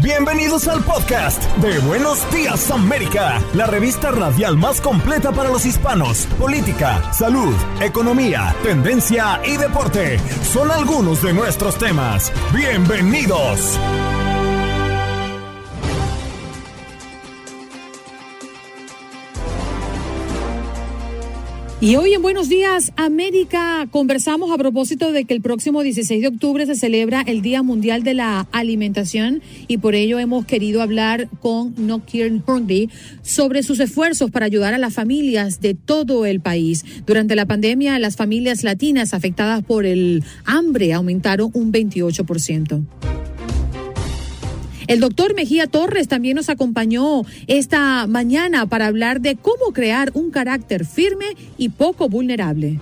Bienvenidos al podcast de Buenos Días América, la revista radial más completa para los hispanos. Política, salud, economía, tendencia y deporte son algunos de nuestros temas. Bienvenidos. Y hoy en Buenos Días América conversamos a propósito de que el próximo 16 de octubre se celebra el Día Mundial de la Alimentación y por ello hemos querido hablar con Nokir Hungry sobre sus esfuerzos para ayudar a las familias de todo el país. Durante la pandemia, las familias latinas afectadas por el hambre aumentaron un 28%. El doctor Mejía Torres también nos acompañó esta mañana para hablar de cómo crear un carácter firme y poco vulnerable.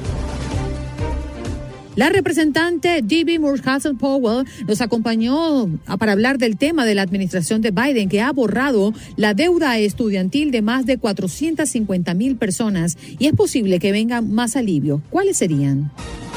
La representante D.B. Murchison-Powell nos acompañó para hablar del tema de la administración de Biden, que ha borrado la deuda estudiantil de más de 450,000 personas y es posible que vengan más alivios. ¿Cuáles serían?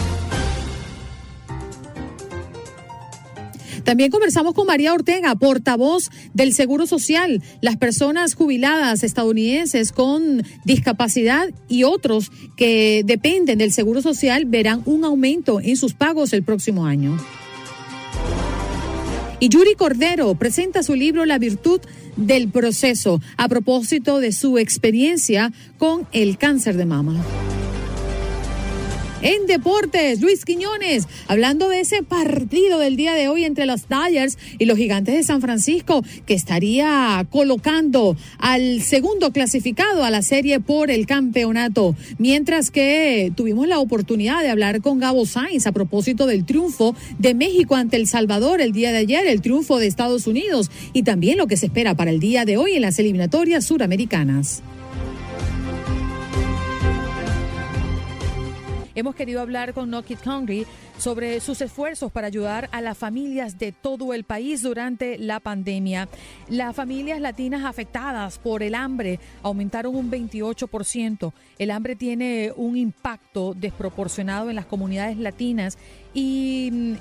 También conversamos con María Ortega, portavoz del Seguro Social. Las personas jubiladas estadounidenses con discapacidad y otros que dependen del Seguro Social verán un aumento en sus pagos el próximo año. Y Yuri Cordero presenta su libro La Virtud del Proceso a propósito de su experiencia con el cáncer de mama. En deportes, Luis Quiñones, hablando de ese partido del día de hoy entre los Dodgers y los Gigantes de San Francisco, que estaría colocando al segundo clasificado a la serie por el campeonato. Mientras que tuvimos la oportunidad de hablar con Gabo Sainz a propósito del triunfo de México ante El Salvador el día de ayer, el triunfo de Estados Unidos y también lo que se espera para el día de hoy en las eliminatorias suramericanas. Hemos querido hablar con Nokir Hungry sobre sus esfuerzos para ayudar a las familias de todo el país durante la pandemia. Las familias latinas afectadas por el hambre aumentaron un 28%. El hambre tiene un impacto desproporcionado en las comunidades latinas y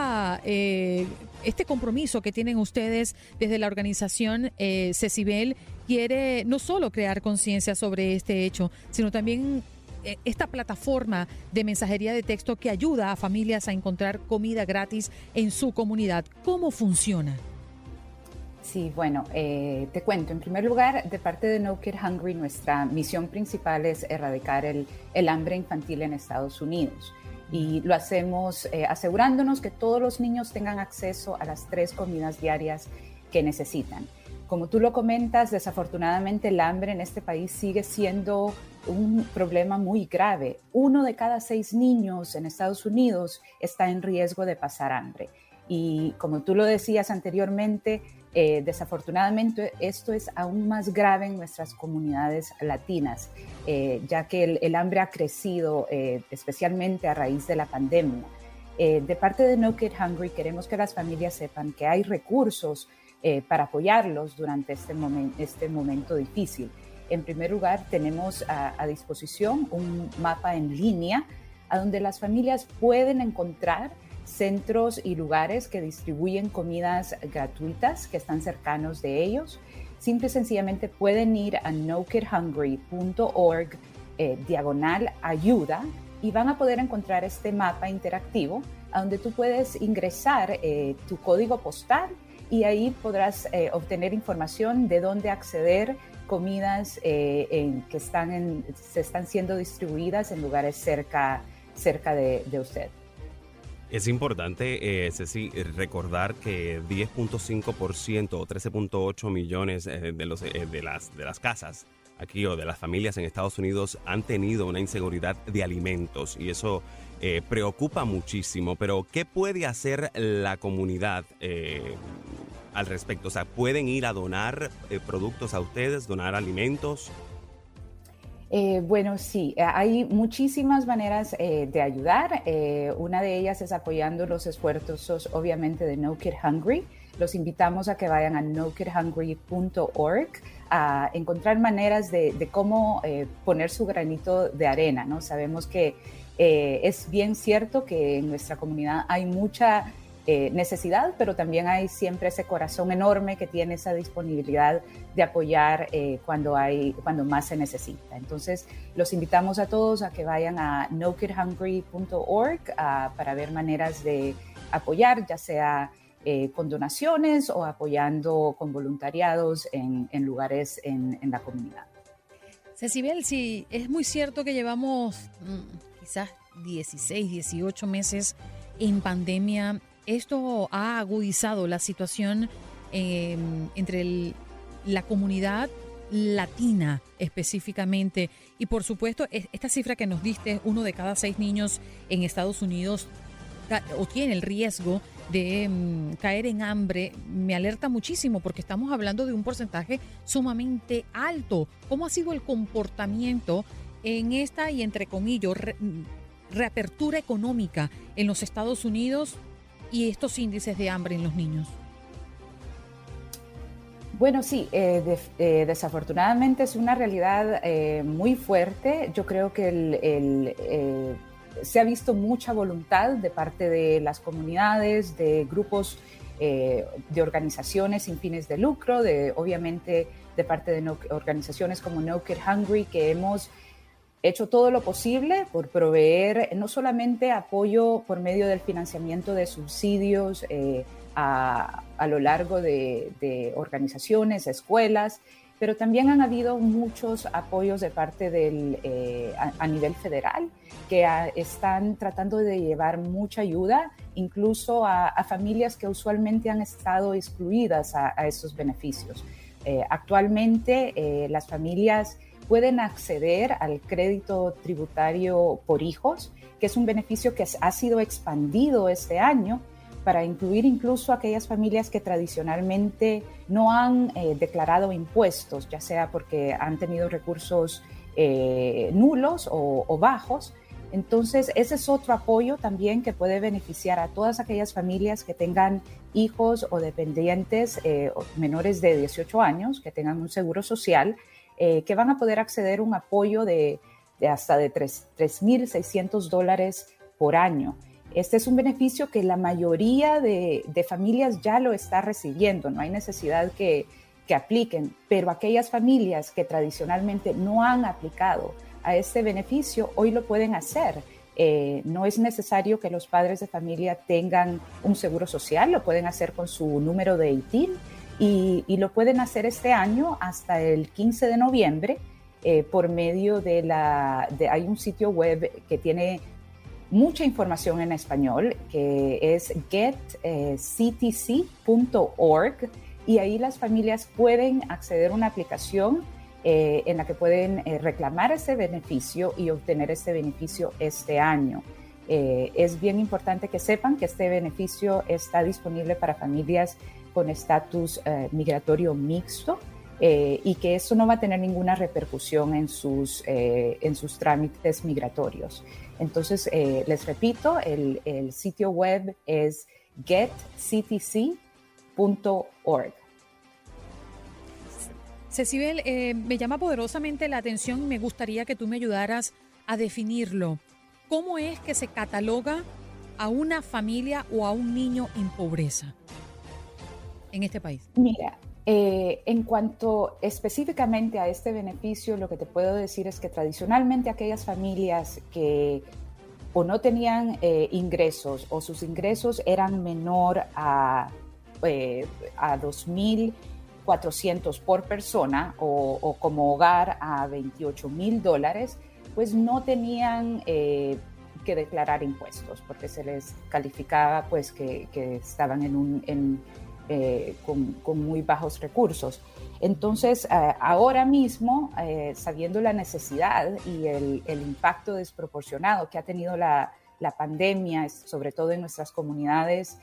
este compromiso que tienen ustedes desde la organización Cecibel quiere no solo crear conciencia sobre este hecho, sino también esta plataforma de mensajería de texto que ayuda a familias a encontrar comida gratis en su comunidad. ¿Cómo funciona? Sí, bueno, te cuento. En primer lugar, de parte de No Kid Hungry, nuestra misión principal es erradicar el hambre infantil en Estados Unidos. Y lo hacemos asegurándonos que todos los niños tengan acceso a las 3 comidas diarias que necesitan. Como tú lo comentas, desafortunadamente el hambre en este país sigue siendo un problema muy grave. 1 de cada 6 niños en Estados Unidos está en riesgo de pasar hambre. Y como tú lo decías anteriormente, desafortunadamente esto es aún más grave en nuestras comunidades latinas, ya que el hambre ha crecido especialmente a raíz de la pandemia. De parte de No Kid Hungry queremos que las familias sepan que hay recursos para apoyarlos durante este momento difícil. En primer lugar, tenemos a disposición un mapa en línea a donde las familias pueden encontrar centros y lugares que distribuyen comidas gratuitas que están cercanos de ellos. Simple y sencillamente pueden ir a nokidhungry.org/ayuda y van a poder encontrar este mapa interactivo a donde tú puedes ingresar tu código postal y ahí podrás obtener información de dónde acceder comidas que se están siendo distribuidas en lugares cerca de usted. Es importante, Ceci, recordar que 10.5% o 13.8 millones de las casas aquí o de las familias en Estados Unidos han tenido una inseguridad de alimentos y eso preocupa muchísimo. Pero ¿qué puede hacer la comunidad al respecto? O sea, ¿pueden ir a donar productos a ustedes, donar alimentos? Bueno, sí, hay muchísimas maneras de ayudar. Una de ellas es apoyando los esfuerzos, obviamente, de No Kid Hungry. Los invitamos a que vayan a nokidhungry.org a encontrar maneras de cómo poner su granito de arena, ¿no? Sabemos que es bien cierto que en nuestra comunidad hay mucha necesidad, pero también hay siempre ese corazón enorme que tiene esa disponibilidad de apoyar cuando más se necesita. Entonces, los invitamos a todos a que vayan a nokidhungry.org para ver maneras de apoyar, ya sea con donaciones o apoyando con voluntariados en lugares en la comunidad. Cecibel, sí, es muy cierto que llevamos quizás 16, 18 meses en pandemia. Esto ha agudizado la situación entre la comunidad latina específicamente. Y por supuesto, esta cifra que nos diste, 1 de cada 6 niños en Estados Unidos o tiene el riesgo de caer en hambre, me alerta muchísimo porque estamos hablando de un porcentaje sumamente alto. ¿Cómo ha sido el comportamiento en esta, y entre comillas, reapertura económica en los Estados Unidos y estos índices de hambre en los niños? Bueno, sí, desafortunadamente es una realidad muy fuerte. Yo creo que se ha visto mucha voluntad de parte de las comunidades, de grupos, de organizaciones sin fines de lucro, obviamente de parte de organizaciones como No Kid Hungry, que hemos hecho todo lo posible por proveer no solamente apoyo por medio del financiamiento de subsidios a lo largo de organizaciones, escuelas, pero también han habido muchos apoyos de parte a nivel federal que están tratando de llevar mucha ayuda, incluso a familias que usualmente han estado excluidas a estos beneficios. Actualmente las familias pueden acceder al crédito tributario por hijos, que es un beneficio que ha sido expandido este año para incluir incluso aquellas familias que tradicionalmente no han declarado impuestos, ya sea porque han tenido recursos nulos o bajos. Entonces, ese es otro apoyo también que puede beneficiar a todas aquellas familias que tengan hijos o dependientes menores de 18 años, que tengan un seguro social, que van a poder acceder a un apoyo de hasta de $3,600 por año. Este es un beneficio que la mayoría de familias ya lo está recibiendo, no hay necesidad que apliquen, pero aquellas familias que tradicionalmente no han aplicado a este beneficio, hoy lo pueden hacer. No es necesario que los padres de familia tengan un seguro social, lo pueden hacer con su número de ITIN y lo pueden hacer este año hasta el 15 de noviembre por medio hay un sitio web que tiene mucha información en español, que es getctc.org, y ahí las familias pueden acceder a una aplicación en la que pueden reclamar ese beneficio y obtener este beneficio este año. Es bien importante que sepan que este beneficio está disponible para familias con estatus migratorio mixto, y que eso no va a tener ninguna repercusión en sus trámites migratorios. Entonces, les repito, el sitio web es getctc.org. Cecibel, me llama poderosamente la atención y me gustaría que tú me ayudaras a definirlo. ¿Cómo es que se cataloga a una familia o a un niño en pobreza en este país? Mira, en cuanto específicamente a este beneficio, lo que te puedo decir es que tradicionalmente aquellas familias que o no tenían ingresos o sus ingresos eran menor a $2,400 por persona o como hogar a $28,000, pues no tenían que declarar impuestos porque se les calificaba pues que estaban con muy bajos recursos. Entonces, ahora mismo, sabiendo la necesidad y el impacto desproporcionado que ha tenido la pandemia, sobre todo en nuestras comunidades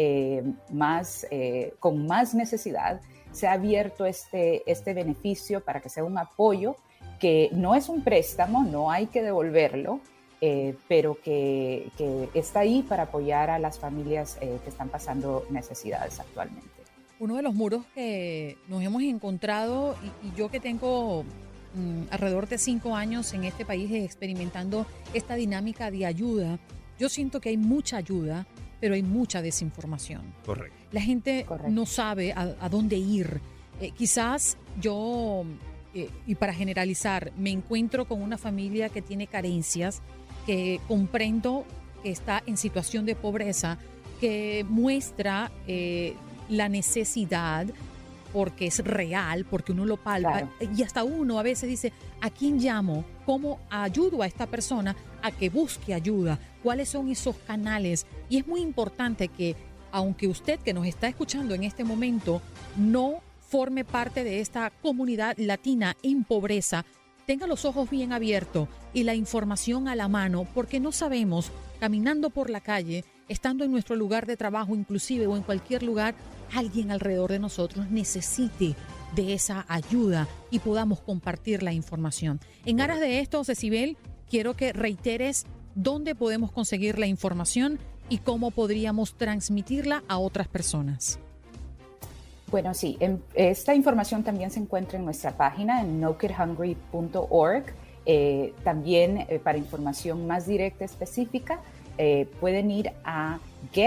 con más necesidad, se ha abierto este beneficio para que sea un apoyo que no es un préstamo, no hay que devolverlo, pero que está ahí para apoyar a las familias que están pasando necesidades actualmente. Uno de los muros que nos hemos encontrado, y yo que tengo alrededor de 5 años en este país experimentando esta dinámica de ayuda, yo siento que hay mucha ayuda, pero hay mucha desinformación. Correcto. La gente Correcto. no sabe a dónde ir. Quizás yo, y para generalizar, me encuentro con una familia que tiene carencias, que comprendo que está en situación de pobreza, que muestra la necesidad porque es real, porque uno lo palpa, Claro. y hasta uno a veces dice, ¿a quién llamo? ¿Cómo ayudo a esta persona a que busque ayuda? ¿Cuáles son esos canales? Y es muy importante que, aunque usted que nos está escuchando en este momento no forme parte de esta comunidad latina en pobreza, tenga los ojos bien abiertos y la información a la mano, porque no sabemos, caminando por la calle, estando en nuestro lugar de trabajo inclusive o en cualquier lugar, alguien alrededor de nosotros necesite de esa ayuda y podamos compartir la información. En aras de esto, Cecibel, quiero que reiteres dónde podemos conseguir la información y cómo podríamos transmitirla a otras personas. Bueno, sí, esta información también se encuentra en nuestra página en nokidhungry.org. También para información más directa, específica, pueden ir a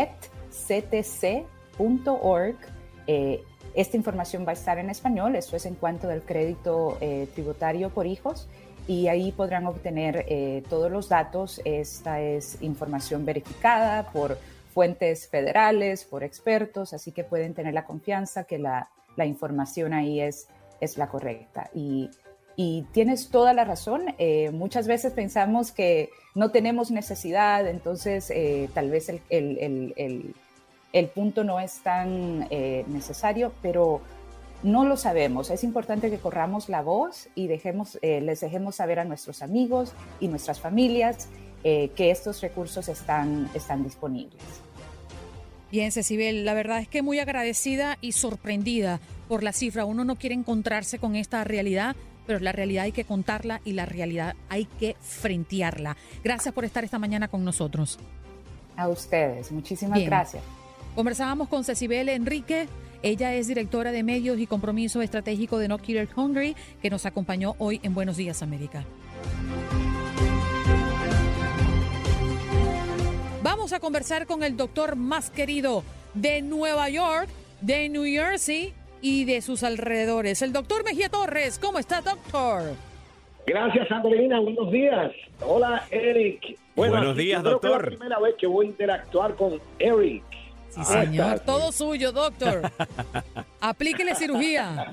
getctc.org. Esta información va a estar en español, esto es en cuanto del crédito tributario por hijos, y ahí podrán obtener todos los datos. Esta es información verificada por fuentes federales, por expertos, así que pueden tener la confianza que la información ahí es la correcta. Y tienes toda la razón, muchas veces pensamos que no tenemos necesidad, entonces tal vez el punto no es tan necesario, pero no lo sabemos. Es importante que corramos la voz y les dejemos saber a nuestros amigos y nuestras familias que estos recursos están disponibles. Bien, Cecibel, la verdad es que muy agradecida y sorprendida por la cifra. Uno no quiere encontrarse con esta realidad, pero la realidad hay que contarla y la realidad hay que frentearla. Gracias por estar esta mañana con nosotros. A ustedes, muchísimas Bien. gracias. Conversábamos con Cecibel Enrique. Ella es directora de medios y compromiso estratégico de No Kid Hungry, que nos acompañó hoy en Buenos Días, América. Vamos a conversar con el doctor más querido de Nueva York, de New Jersey y de sus alrededores, el doctor Mejía Torres. ¿Cómo está, doctor? Gracias, Andreina. Buenos días. Hola, Eric. Buenos días, creo doctor. que es la primera vez que voy a interactuar con Eric. Sí, señor. Todo suyo, doctor. Aplíquele cirugía.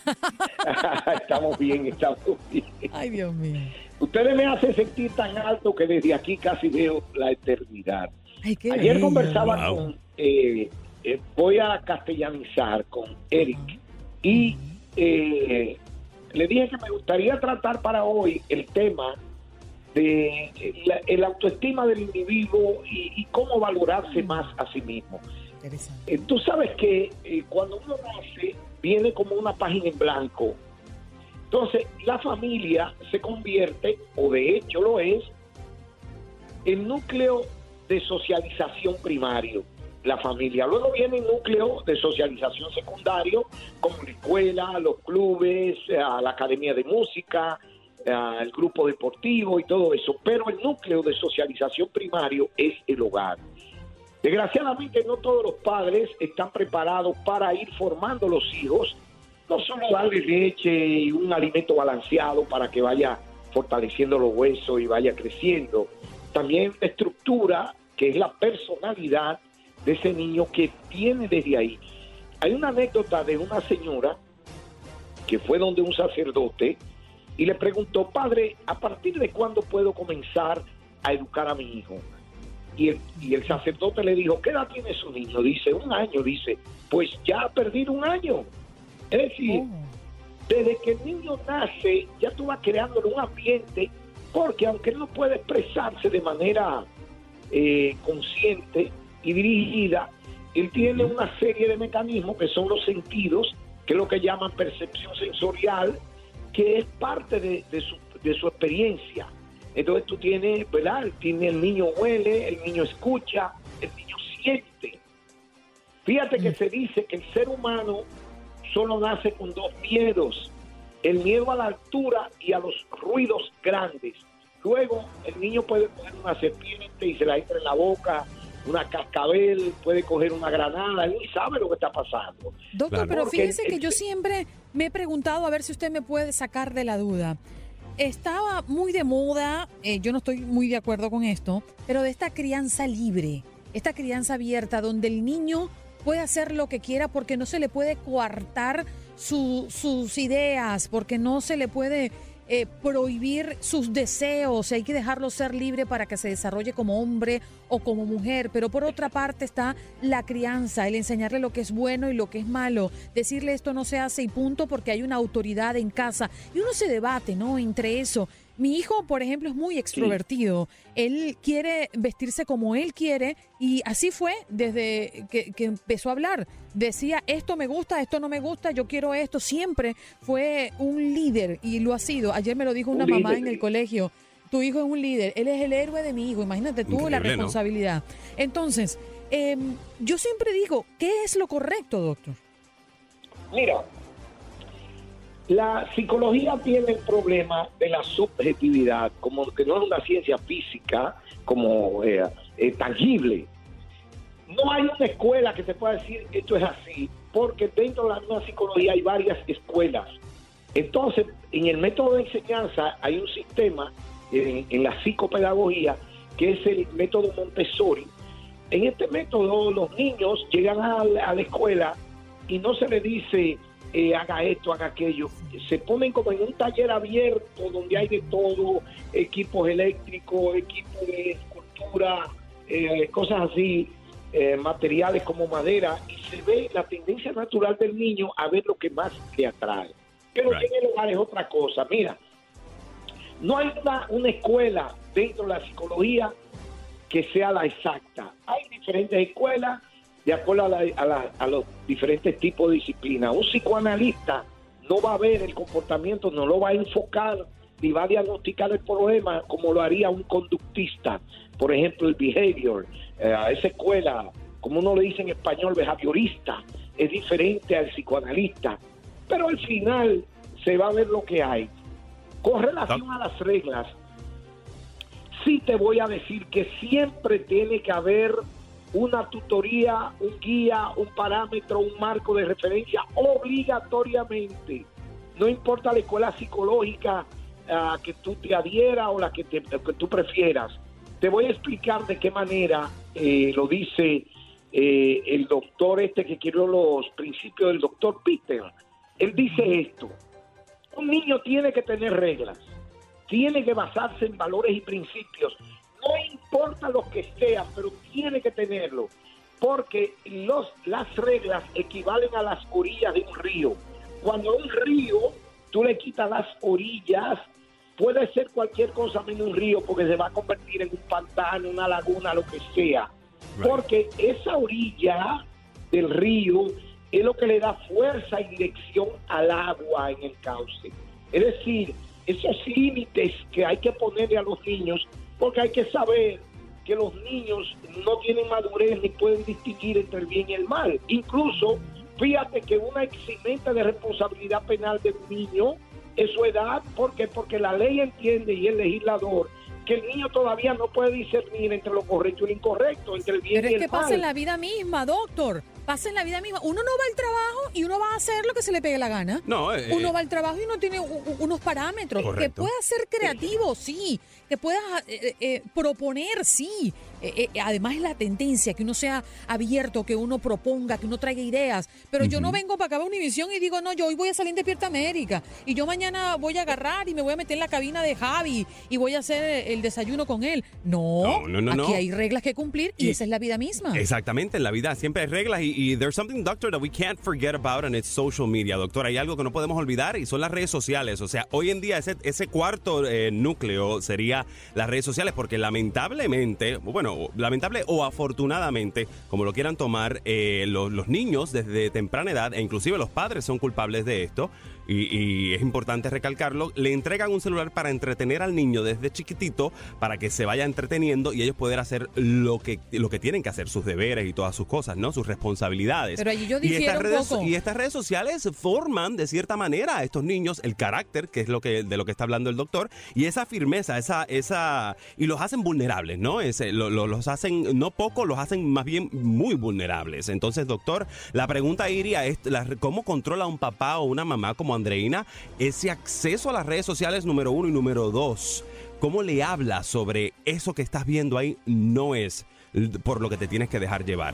Estamos bien. Ay, Dios mío. Ustedes me hacen sentir tan alto que desde aquí casi veo la eternidad. Ay, qué Ayer bello. conversaba Wow. con... voy a castellanizar con Eric. Y le dije que me gustaría tratar para hoy el tema de el autoestima del individuo y cómo valorarse más a sí mismo. Interesante. Tú sabes que cuando uno nace, viene como una página en blanco. Entonces, la familia se convierte, o de hecho lo es, en núcleo de socialización primario. La familia. Luego viene el núcleo de socialización secundario, como la escuela, los clubes, la academia de música, el grupo deportivo y todo eso. Pero el núcleo de socialización primario es el hogar. Desgraciadamente no todos los padres están preparados para ir formando los hijos, no solo darle leche y un alimento balanceado para que vaya fortaleciendo los huesos y vaya creciendo. También la estructura, que es la personalidad de ese niño que viene desde ahí. Hay una anécdota de una señora que fue donde un sacerdote y le preguntó: padre, ¿a partir de cuándo puedo comenzar a educar a mi hijo? Y el sacerdote le dijo: ¿qué edad tiene su niño? Dice: 1 año. Dice: pues ya ha perdido 1 año. Es decir, desde que el niño nace, ya tú vas creándole un ambiente, porque aunque él no puede expresarse de manera consciente y dirigida, él tiene una serie de mecanismos que son los sentidos, que es lo que llaman percepción sensorial, que es parte de su experiencia. Entonces tú tienes, ¿verdad? El niño huele, el niño escucha, el niño siente. Fíjate que se dice que el ser humano solo nace con 2 miedos: el miedo a la altura y a los ruidos grandes. Luego el niño puede poner una serpiente y se la entra en la boca una cascabel, puede coger una granada, él ni sabe lo que está pasando. Doctor, Claro. pero Porque fíjese que yo siempre me he preguntado, a ver si usted me puede sacar de la duda. Estaba muy de moda, yo no estoy muy de acuerdo con esto, pero de esta crianza libre, esta crianza abierta, donde el niño puede hacer lo que quiera porque no se le puede coartar sus ideas, porque no se le puede prohibir sus deseos, hay que dejarlo ser libre para que se desarrolle como hombre o como mujer, pero por otra parte está la crianza, el enseñarle lo que es bueno y lo que es malo, decirle esto no se hace y punto porque hay una autoridad en casa y uno se debate, ¿no? Entre eso. Mi hijo, por ejemplo, es muy extrovertido. Él quiere vestirse como él quiere y así fue desde que empezó a hablar. Decía, esto me gusta, esto no me gusta, yo quiero esto. Siempre fue un líder y lo ha sido. Ayer me lo dijo una mamá en el colegio. Tu hijo es un líder, él es el héroe de mi hijo. Imagínate tú la Increíble, responsabilidad. ¿No? Entonces, yo siempre digo, ¿qué es lo correcto, doctor? Mira, la psicología tiene el problema de la subjetividad, como que no es una ciencia física como tangible. No hay una escuela que se pueda decir esto es así, porque dentro de la misma psicología hay varias escuelas. Entonces, en el método de enseñanza hay un sistema en la psicopedagogía que es el método Montessori. En este método los niños llegan a la escuela y no se les dice haga esto, haga aquello. Se ponen como en un taller abierto donde hay de todo, equipos eléctricos, equipos de escultura, cosas así, materiales como madera, y se ve la tendencia natural del niño a ver lo que más le atrae. Pero en el hogar es otra cosa. Mira, no hay una escuela dentro de la psicología que sea la exacta. Hay diferentes escuelas de acuerdo a los diferentes tipos de disciplinas. Un psicoanalista no va a ver el comportamiento, no lo va a enfocar, ni va a diagnosticar el problema como lo haría un conductista. Por ejemplo, el behavior, esa escuela, como uno le dice en español, behaviorista, es diferente al psicoanalista. Pero al final se va a ver lo que hay. Con relación a las reglas, sí te voy a decir que siempre tiene que haber una tutoría, un guía, un parámetro, un marco de referencia obligatoriamente. No importa la escuela psicológica que tú te adhieras o la que tú prefieras. Te voy a explicar de qué manera lo dice el doctor que quiero los principios del doctor Peter. Él dice esto: un niño tiene que tener reglas, tiene que basarse en valores y principios. No importa lo que sea, pero tiene que tenerlo, porque las reglas equivalen a las orillas de un río. Cuando a un río tú le quitas las orillas, puede ser cualquier cosa menos un río, porque se va a convertir en un pantano, una laguna, lo que sea. Porque esa orilla del río es lo que le da fuerza y dirección al agua en el cauce. Es decir, esos límites que hay que ponerle a los niños, porque hay que saber que los niños no tienen madurez ni pueden distinguir entre el bien y el mal. Incluso, fíjate que una eximente de responsabilidad penal de un niño es su edad. ¿Por qué? Porque la ley entiende, y el legislador, que el niño todavía no puede discernir entre lo correcto y lo incorrecto, entre el bien y el mal. Pero es que pasa en la vida misma, doctor. Pasa en la vida misma. Uno no va al trabajo y uno va a hacer lo que se le pegue la gana. No, uno va al trabajo y uno tiene unos parámetros. Correcto. Que pueda ser creativo, sí. Que pueda proponer, sí. Además es la tendencia, que uno sea abierto, que uno proponga, que uno traiga ideas. Pero yo no vengo para acá a Univisión y digo, no, yo hoy voy a salir en Despierta América. Y yo mañana voy a agarrar y me voy a meter en la cabina de Javi y voy a hacer el desayuno con él. No, aquí hay reglas que cumplir y esa es la vida misma. Exactamente, en la vida siempre hay reglas y there's something, doctor, that we can't forget about, and it's social media, doctor. Hay algo que no podemos olvidar y son las redes sociales. O sea, hoy en día ese cuarto núcleo sería las redes sociales, porque lamentablemente, bueno, lamentable o afortunadamente, como lo quieran tomar, los niños desde temprana edad, e inclusive los padres son culpables de esto, y es importante recalcarlo, le entregan un celular para entretener al niño desde chiquitito, para que se vaya entreteniendo y ellos poder hacer lo que tienen que hacer, sus deberes y todas sus cosas, ¿no? Sus responsabilidades. responsabilidades. Pero allí yo y difiero un poco. Y estas redes sociales forman de cierta manera a estos niños el carácter, que es de lo que está hablando el doctor, y esa firmeza, y los hacen vulnerables, ¿no? Los hacen, no poco, los hacen más bien muy vulnerables. Entonces, doctor, la pregunta iría es, ¿cómo controla un papá o una mamá como Andreina ese acceso a las redes sociales, número 1, y número 2? ¿Cómo le habla sobre eso que estás viendo ahí no es por lo que te tienes que dejar llevar?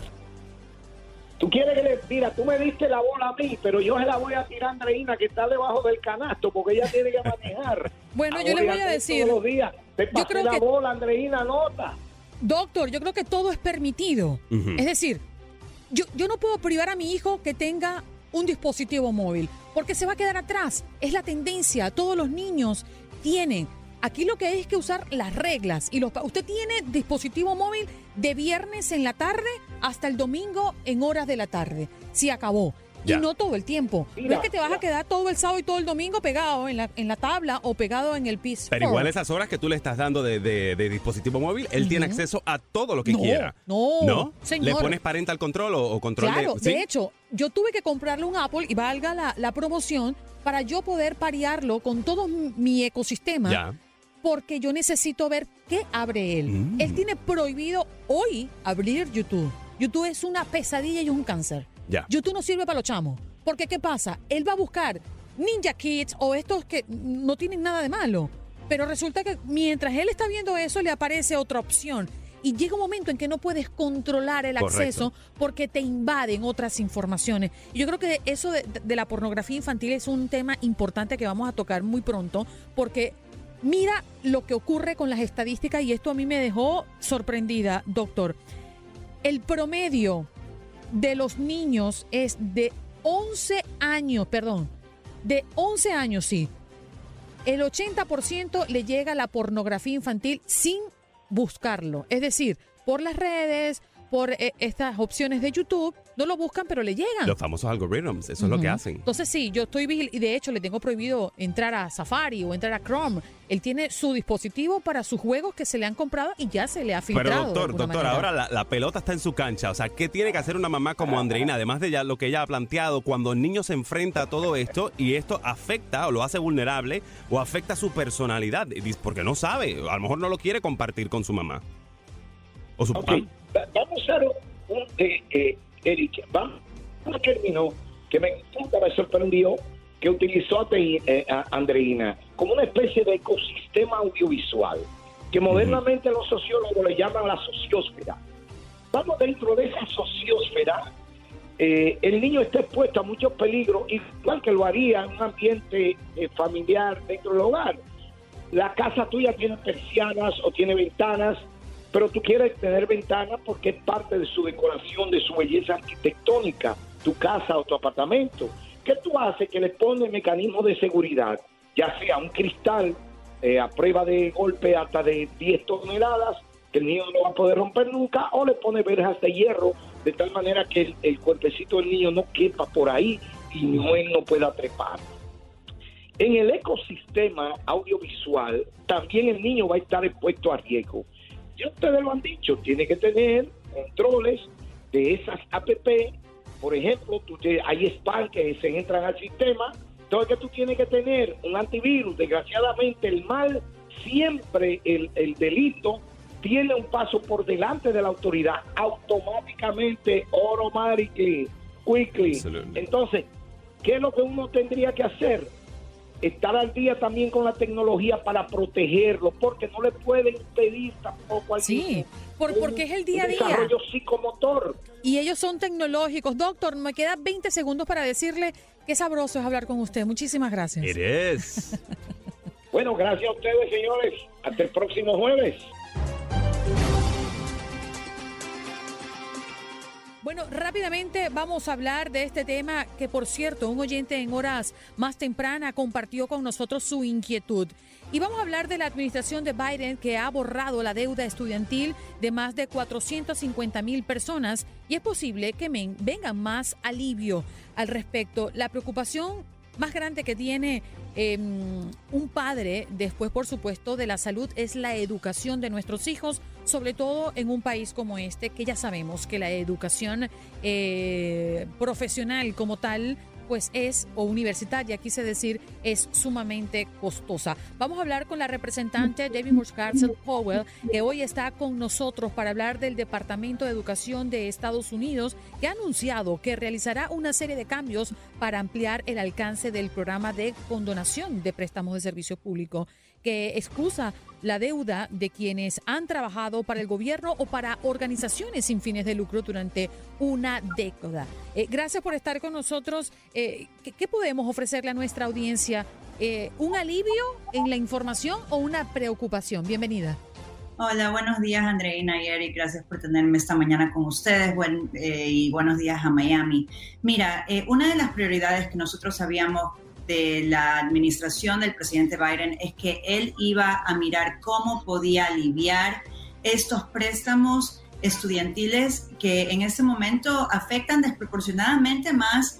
Tú quieres que mira, tú me diste la bola a mí, pero yo se la voy a tirar a Andreina, que está debajo del canasto, porque ella tiene que manejar. Bueno, yo les voy a decir, todos los días. Te pasé yo creo la que, bola, Andreina, nota. doctor, yo creo que todo es permitido. Es decir, yo no puedo privar a mi hijo que tenga un dispositivo móvil, porque se va a quedar atrás. Es la tendencia, todos los niños tienen. Aquí lo que hay es que usar las reglas. Y usted tiene dispositivo móvil de viernes en la tarde hasta el domingo en horas de la tarde. Se acabó. Ya. Y no todo el tiempo. Mira, no es que te vas a quedar todo el sábado y todo el domingo pegado en la tabla o pegado en el piso. Pero igual esas horas que tú le estás dando de dispositivo móvil, él tiene acceso a todo lo que quiera. No, señor. ¿Le pones parental control o control claro, ¿sí? De hecho, yo tuve que comprarle un Apple, y valga la promoción, para yo poder parearlo con todo mi ecosistema. Ya. Porque yo necesito ver qué abre él. Él tiene prohibido hoy abrir YouTube. YouTube es una pesadilla y es un cáncer. Ya. YouTube no sirve para los chamos. Porque ¿qué pasa? Él va a buscar Ninja Kids o estos que no tienen nada de malo. Pero resulta que mientras él está viendo eso, le aparece otra opción. Y llega un momento en que no puedes controlar el acceso porque te invaden otras informaciones. Y yo creo que eso de la pornografía infantil es un tema importante que vamos a tocar muy pronto, porque mira lo que ocurre con las estadísticas, y esto a mí me dejó sorprendida, doctor. El promedio de los niños es de 11 años, sí. El 80% le llega la pornografía infantil sin buscarlo. Es decir, por las redes, por estas opciones de YouTube, no lo buscan, pero le llegan. Los famosos algoritmos, eso es lo que hacen. Entonces sí, yo estoy vigilando, y de hecho le tengo prohibido entrar a Safari o entrar a Chrome. Él tiene su dispositivo para sus juegos que se le han comprado y ya se le ha filtrado. Pero doctor, ahora la pelota está en su cancha. O sea, ¿qué tiene que hacer una mamá como Andreina, además de ya lo que ella ha planteado, cuando el niño se enfrenta a todo esto y esto afecta o lo hace vulnerable o afecta su personalidad? Porque no sabe, a lo mejor no lo quiere compartir con su mamá o su papá. Vamos a hacer Eric, vamos a un término que me sorprendió, que utilizó a Andreina, como una especie de ecosistema audiovisual, que modernamente los sociólogos le llaman la sociosfera. Vamos, dentro de esa sociosfera, el niño está expuesto a muchos peligros, igual que lo haría en un ambiente familiar dentro del hogar. La casa tuya tiene persianas o tiene ventanas, pero tú quieres tener ventanas porque es parte de su decoración, de su belleza arquitectónica, tu casa o tu apartamento. ¿Qué tú haces? Que le pones mecanismos de seguridad, ya sea un cristal a prueba de golpe hasta de 10 toneladas, que el niño no lo va a poder romper nunca, o le pones verjas de hierro, de tal manera que el cuerpecito del niño no quepa por ahí y él no pueda trepar. En el ecosistema audiovisual, también el niño va a estar expuesto a riesgo. Ya ustedes lo han dicho, tiene que tener controles de esas app. Por ejemplo, hay spam que se entran al sistema. Entonces, que tú tienes que tener un antivirus. Desgraciadamente, el mal, siempre el delito, tiene un paso por delante de la autoridad. Automáticamente, automatically, quickly. Absolutely. Entonces, ¿qué es lo que uno tendría que hacer? Estar al día también con la tecnología para protegerlo, porque no le pueden impedir tampoco al niño porque es el día a día. Desarrollo psicomotor. Y ellos son tecnológicos. Doctor, me quedan 20 segundos para decirle qué sabroso es hablar con usted. Muchísimas gracias. Eres. Bueno, gracias a ustedes, señores. Hasta el próximo jueves. Bueno, rápidamente vamos a hablar de este tema que, por cierto, un oyente en horas más tempranas compartió con nosotros su inquietud. Y vamos a hablar de la administración de Biden, que ha borrado la deuda estudiantil de más de 450,000 personas, y es posible que venga más alivio al respecto. La preocupación más grande que tiene un padre, después por supuesto de la salud, es la educación de nuestros hijos, sobre todo en un país como este, que ya sabemos que la educación profesional como tal, pues es, o universitaria, quise decir, es sumamente costosa. Vamos a hablar con la representante Debbie Murchkartzel-Powell, que hoy está con nosotros para hablar del Departamento de Educación de Estados Unidos, que ha anunciado que realizará una serie de cambios para ampliar el alcance del programa de condonación de préstamos de servicio público, que excusa la deuda de quienes han trabajado para el gobierno o para organizaciones sin fines de lucro durante una década. Gracias por estar con nosotros. ¿Qué podemos ofrecerle a nuestra audiencia? ¿Un alivio en la información o una preocupación? Bienvenida. Hola, buenos días Andreina y Eric, gracias por tenerme esta mañana con ustedes y buenos días a Miami. Mira, una de las prioridades que nosotros sabíamos de la administración del presidente Biden es que él iba a mirar cómo podía aliviar estos préstamos estudiantiles que en este momento afectan desproporcionadamente más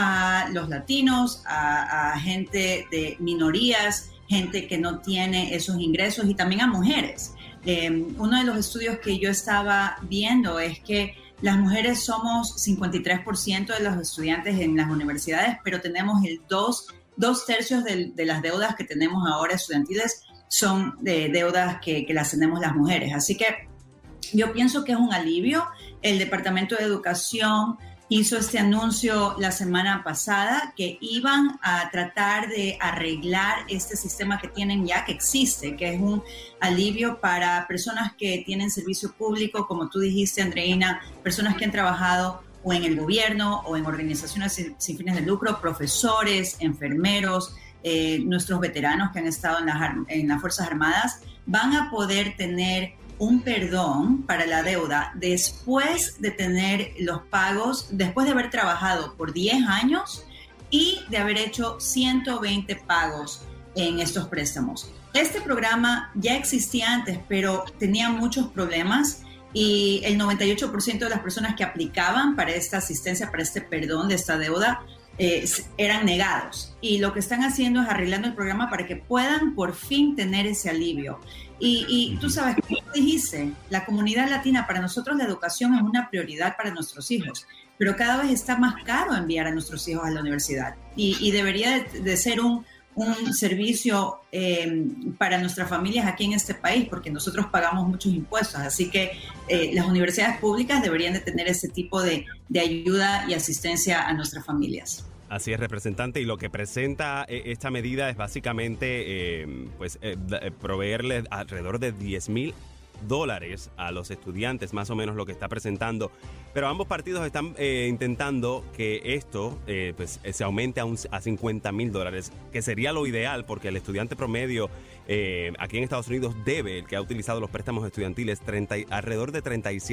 a los latinos, a gente de minorías, gente que no tiene esos ingresos y también a mujeres. Uno de los estudios que yo estaba viendo es que las mujeres somos 53% de los estudiantes en las universidades, pero tenemos el dos tercios de las deudas que tenemos ahora estudiantiles son de deudas que las tenemos las mujeres. Así que yo pienso que es un alivio. El Departamento de Educación hizo este anuncio la semana pasada que iban a tratar de arreglar este sistema que tienen ya, que existe, que es un alivio para personas que tienen servicio público, como tú dijiste, Andreina, personas que han trabajado o en el gobierno o en organizaciones sin fines de lucro, profesores, enfermeros, nuestros veteranos que han estado en las Fuerzas Armadas, van a poder tener un perdón para la deuda después de tener los pagos, después de haber trabajado por 10 años y de haber hecho 120 pagos en estos préstamos. Este programa ya existía antes, pero tenía muchos problemas y el 98% de las personas que aplicaban para esta asistencia, para este perdón de esta deuda, eran negados. Y lo que están haciendo es arreglando el programa para que puedan por fin tener ese alivio. Y tú sabes, como dijiste, la comunidad latina, para nosotros la educación es una prioridad para nuestros hijos, pero cada vez está más caro enviar a nuestros hijos a la universidad y debería de ser un servicio para nuestras familias aquí en este país, porque nosotros pagamos muchos impuestos, así que las universidades públicas deberían de tener ese tipo de ayuda y asistencia a nuestras familias. Así es, representante, y lo que presenta esta medida es básicamente proveerle alrededor de $10,000 a los estudiantes, más o menos lo que está presentando. Pero ambos partidos están intentando que esto se aumente a $50,000, que sería lo ideal, porque el estudiante promedio aquí en Estados Unidos debe, el que ha utilizado los préstamos estudiantiles, alrededor de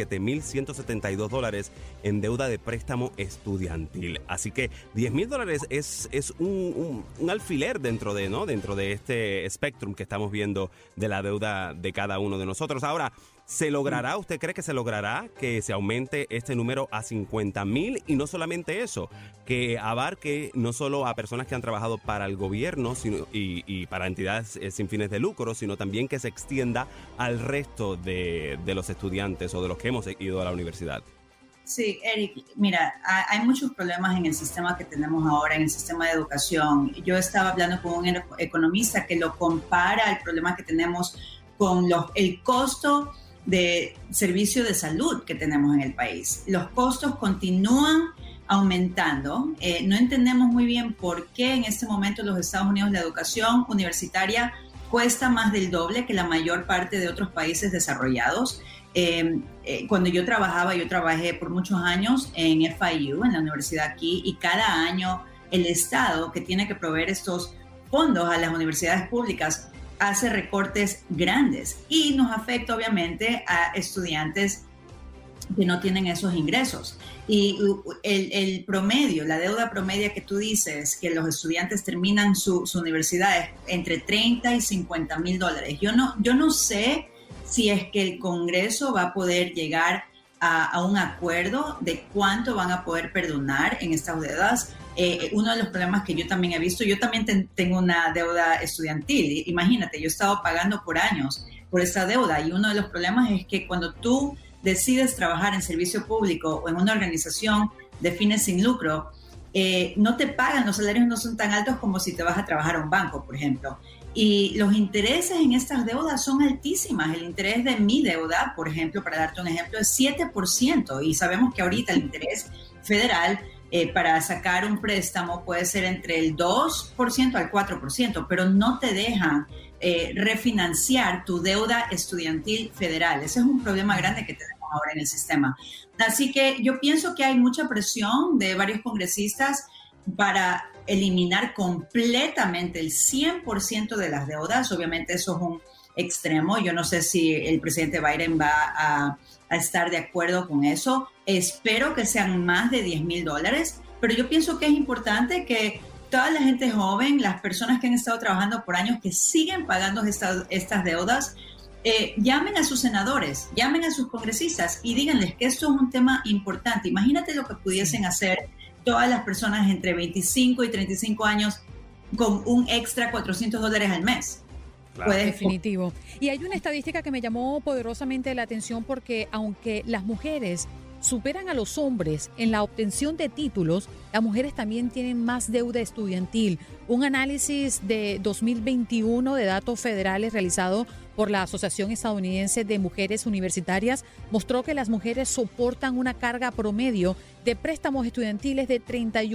$37,172 en deuda de préstamo estudiantil. Así que $10,000 es un alfiler dentro de este spectrum que estamos viendo de la deuda de cada uno de nosotros. Ahora, ¿se logrará? ¿Usted cree que se logrará que se aumente este número a 50,000? Y no solamente eso, que abarque no solo a personas que han trabajado para el gobierno y para entidades sin fines de lucro, sino también que se extienda al resto de los estudiantes o de los que hemos ido a la universidad. Sí, Eric, mira, hay muchos problemas en el sistema que tenemos ahora, en el sistema de educación. Yo estaba hablando con un economista que lo compara al problema que tenemos con el costo de servicio de salud que tenemos en el país. Los costos continúan aumentando. No entendemos muy bien por qué en este momento en los Estados Unidos la educación universitaria cuesta más del doble que la mayor parte de otros países desarrollados. Cuando yo trabajé por muchos años en FIU, en la universidad aquí, y cada año el Estado, que tiene que proveer estos fondos a las universidades públicas, hace recortes grandes y nos afecta obviamente a estudiantes que no tienen esos ingresos. Y el promedio, la deuda promedia que tú dices, que los estudiantes terminan su universidad es entre $30,000 y $50,000. Yo no sé si es que el Congreso va a poder llegar a un acuerdo de cuánto van a poder perdonar en estas deudas. Uno de los problemas que yo también he visto, yo también tengo una deuda estudiantil. Imagínate, yo he estado pagando por años por esa deuda, y uno de los problemas es que cuando tú decides trabajar en servicio público o en una organización de fines sin lucro, no te pagan, los salarios no son tan altos como si te vas a trabajar a un banco, por ejemplo. Y los intereses en estas deudas son altísimas. El interés de mi deuda, por ejemplo, para darte un ejemplo, es 7%. Y sabemos que ahorita el interés federal para sacar un préstamo puede ser entre el 2% al 4%, pero no te dejan refinanciar tu deuda estudiantil federal. Ese es un problema grande que tenemos ahora en el sistema. Así que yo pienso que hay mucha presión de varios congresistas para eliminar completamente el 100% de las deudas. Obviamente eso es un extremo. Yo no sé si el presidente Biden va a estar de acuerdo con eso. Espero que sean más de $10,000, pero yo pienso que es importante que toda la gente joven, las personas que han estado trabajando por años, que siguen pagando estas deudas, llamen a sus senadores, llamen a sus congresistas y díganles que esto es un tema importante. Imagínate lo que pudiesen hacer todas las personas entre 25 y 35 años con un extra $400 al mes. Claro. Definitivo. Y hay una estadística que me llamó poderosamente la atención, porque aunque las mujeres superan a los hombres en la obtención de títulos, las mujeres también tienen más deuda estudiantil. Un análisis de 2021 de datos federales realizado por la Asociación Estadounidense de Mujeres Universitarias mostró que las mujeres soportan una carga promedio de préstamos estudiantiles de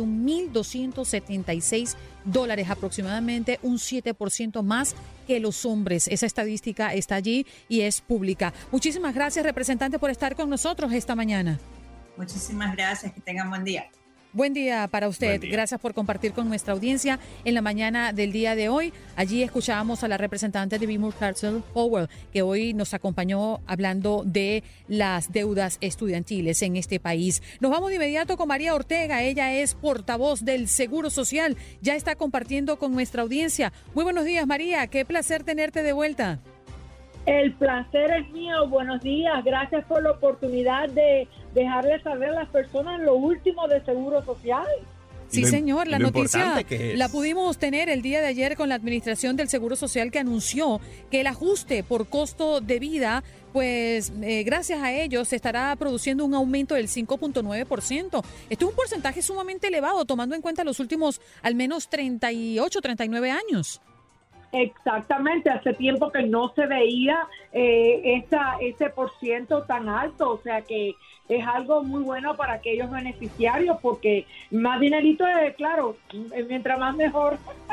$31,276, aproximadamente un 7% más que los hombres. Esa estadística está allí y es pública. Muchísimas gracias, representante, por estar con nosotros esta mañana. Muchísimas gracias, que tengan buen día. Buen día para usted. Gracias por compartir con nuestra audiencia en la mañana del día de hoy. Allí escuchábamos a la representante de Billmore Carter Powell, que hoy nos acompañó hablando de las deudas estudiantiles en este país. Nos vamos de inmediato con María Ortega. Ella es portavoz del Seguro Social. Ya está compartiendo con nuestra audiencia. Muy buenos días, María. Qué placer tenerte de vuelta. El placer es mío. Buenos días. Gracias por la oportunidad de dejarles saber a las personas lo último de Seguro Social. Sí, señor, la noticia la pudimos tener el día de ayer con la Administración del Seguro Social, que anunció que el ajuste por costo de vida, pues gracias a ello se estará produciendo un aumento del 5.9%. Esto es un porcentaje sumamente elevado, tomando en cuenta los últimos al menos 38, 39 años. Exactamente, hace tiempo que no se veía ese % tan alto, o sea que es algo muy bueno para aquellos beneficiarios, porque más dinerito, claro, mientras más mejor.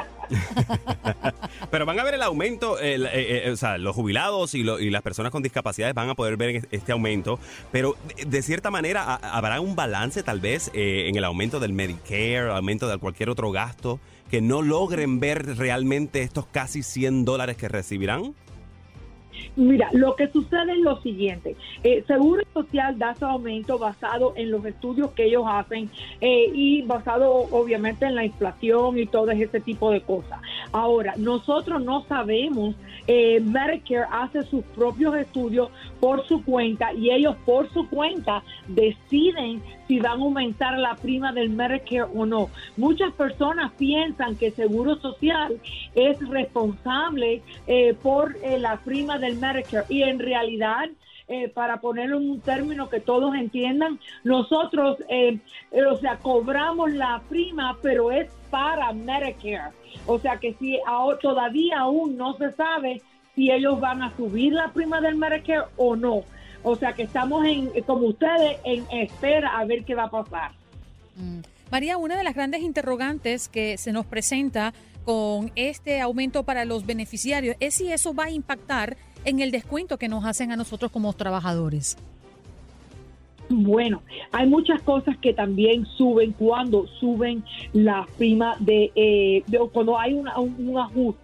Pero van a ver el aumento, o sea, los jubilados y las personas con discapacidades van a poder ver este aumento, pero de cierta manera habrá un balance tal vez en el aumento del Medicare, aumento de cualquier otro gasto, que no logren ver realmente estos casi $100 que recibirán. Mira, lo que sucede es lo siguiente. Seguro Social da su aumento basado en los estudios que ellos hacen y basado obviamente en la inflación y todo ese tipo de cosas. Ahora, nosotros no sabemos, Medicare hace sus propios estudios por su cuenta y ellos por su cuenta deciden si van a aumentar la prima del Medicare o no. Muchas personas piensan que Seguro Social es responsable por la prima del Medicare, y en realidad, para ponerlo en un término que todos entiendan, nosotros cobramos la prima, pero es para Medicare. O sea que si todavía aún no se sabe si ellos van a subir la prima del Medicare o no. O sea que estamos, como ustedes, en espera a ver qué va a pasar. María, una de las grandes interrogantes que se nos presenta con este aumento para los beneficiarios es si eso va a impactar en el descuento que nos hacen a nosotros como trabajadores. Bueno, hay muchas cosas que también suben cuando suben la prima cuando hay un ajuste.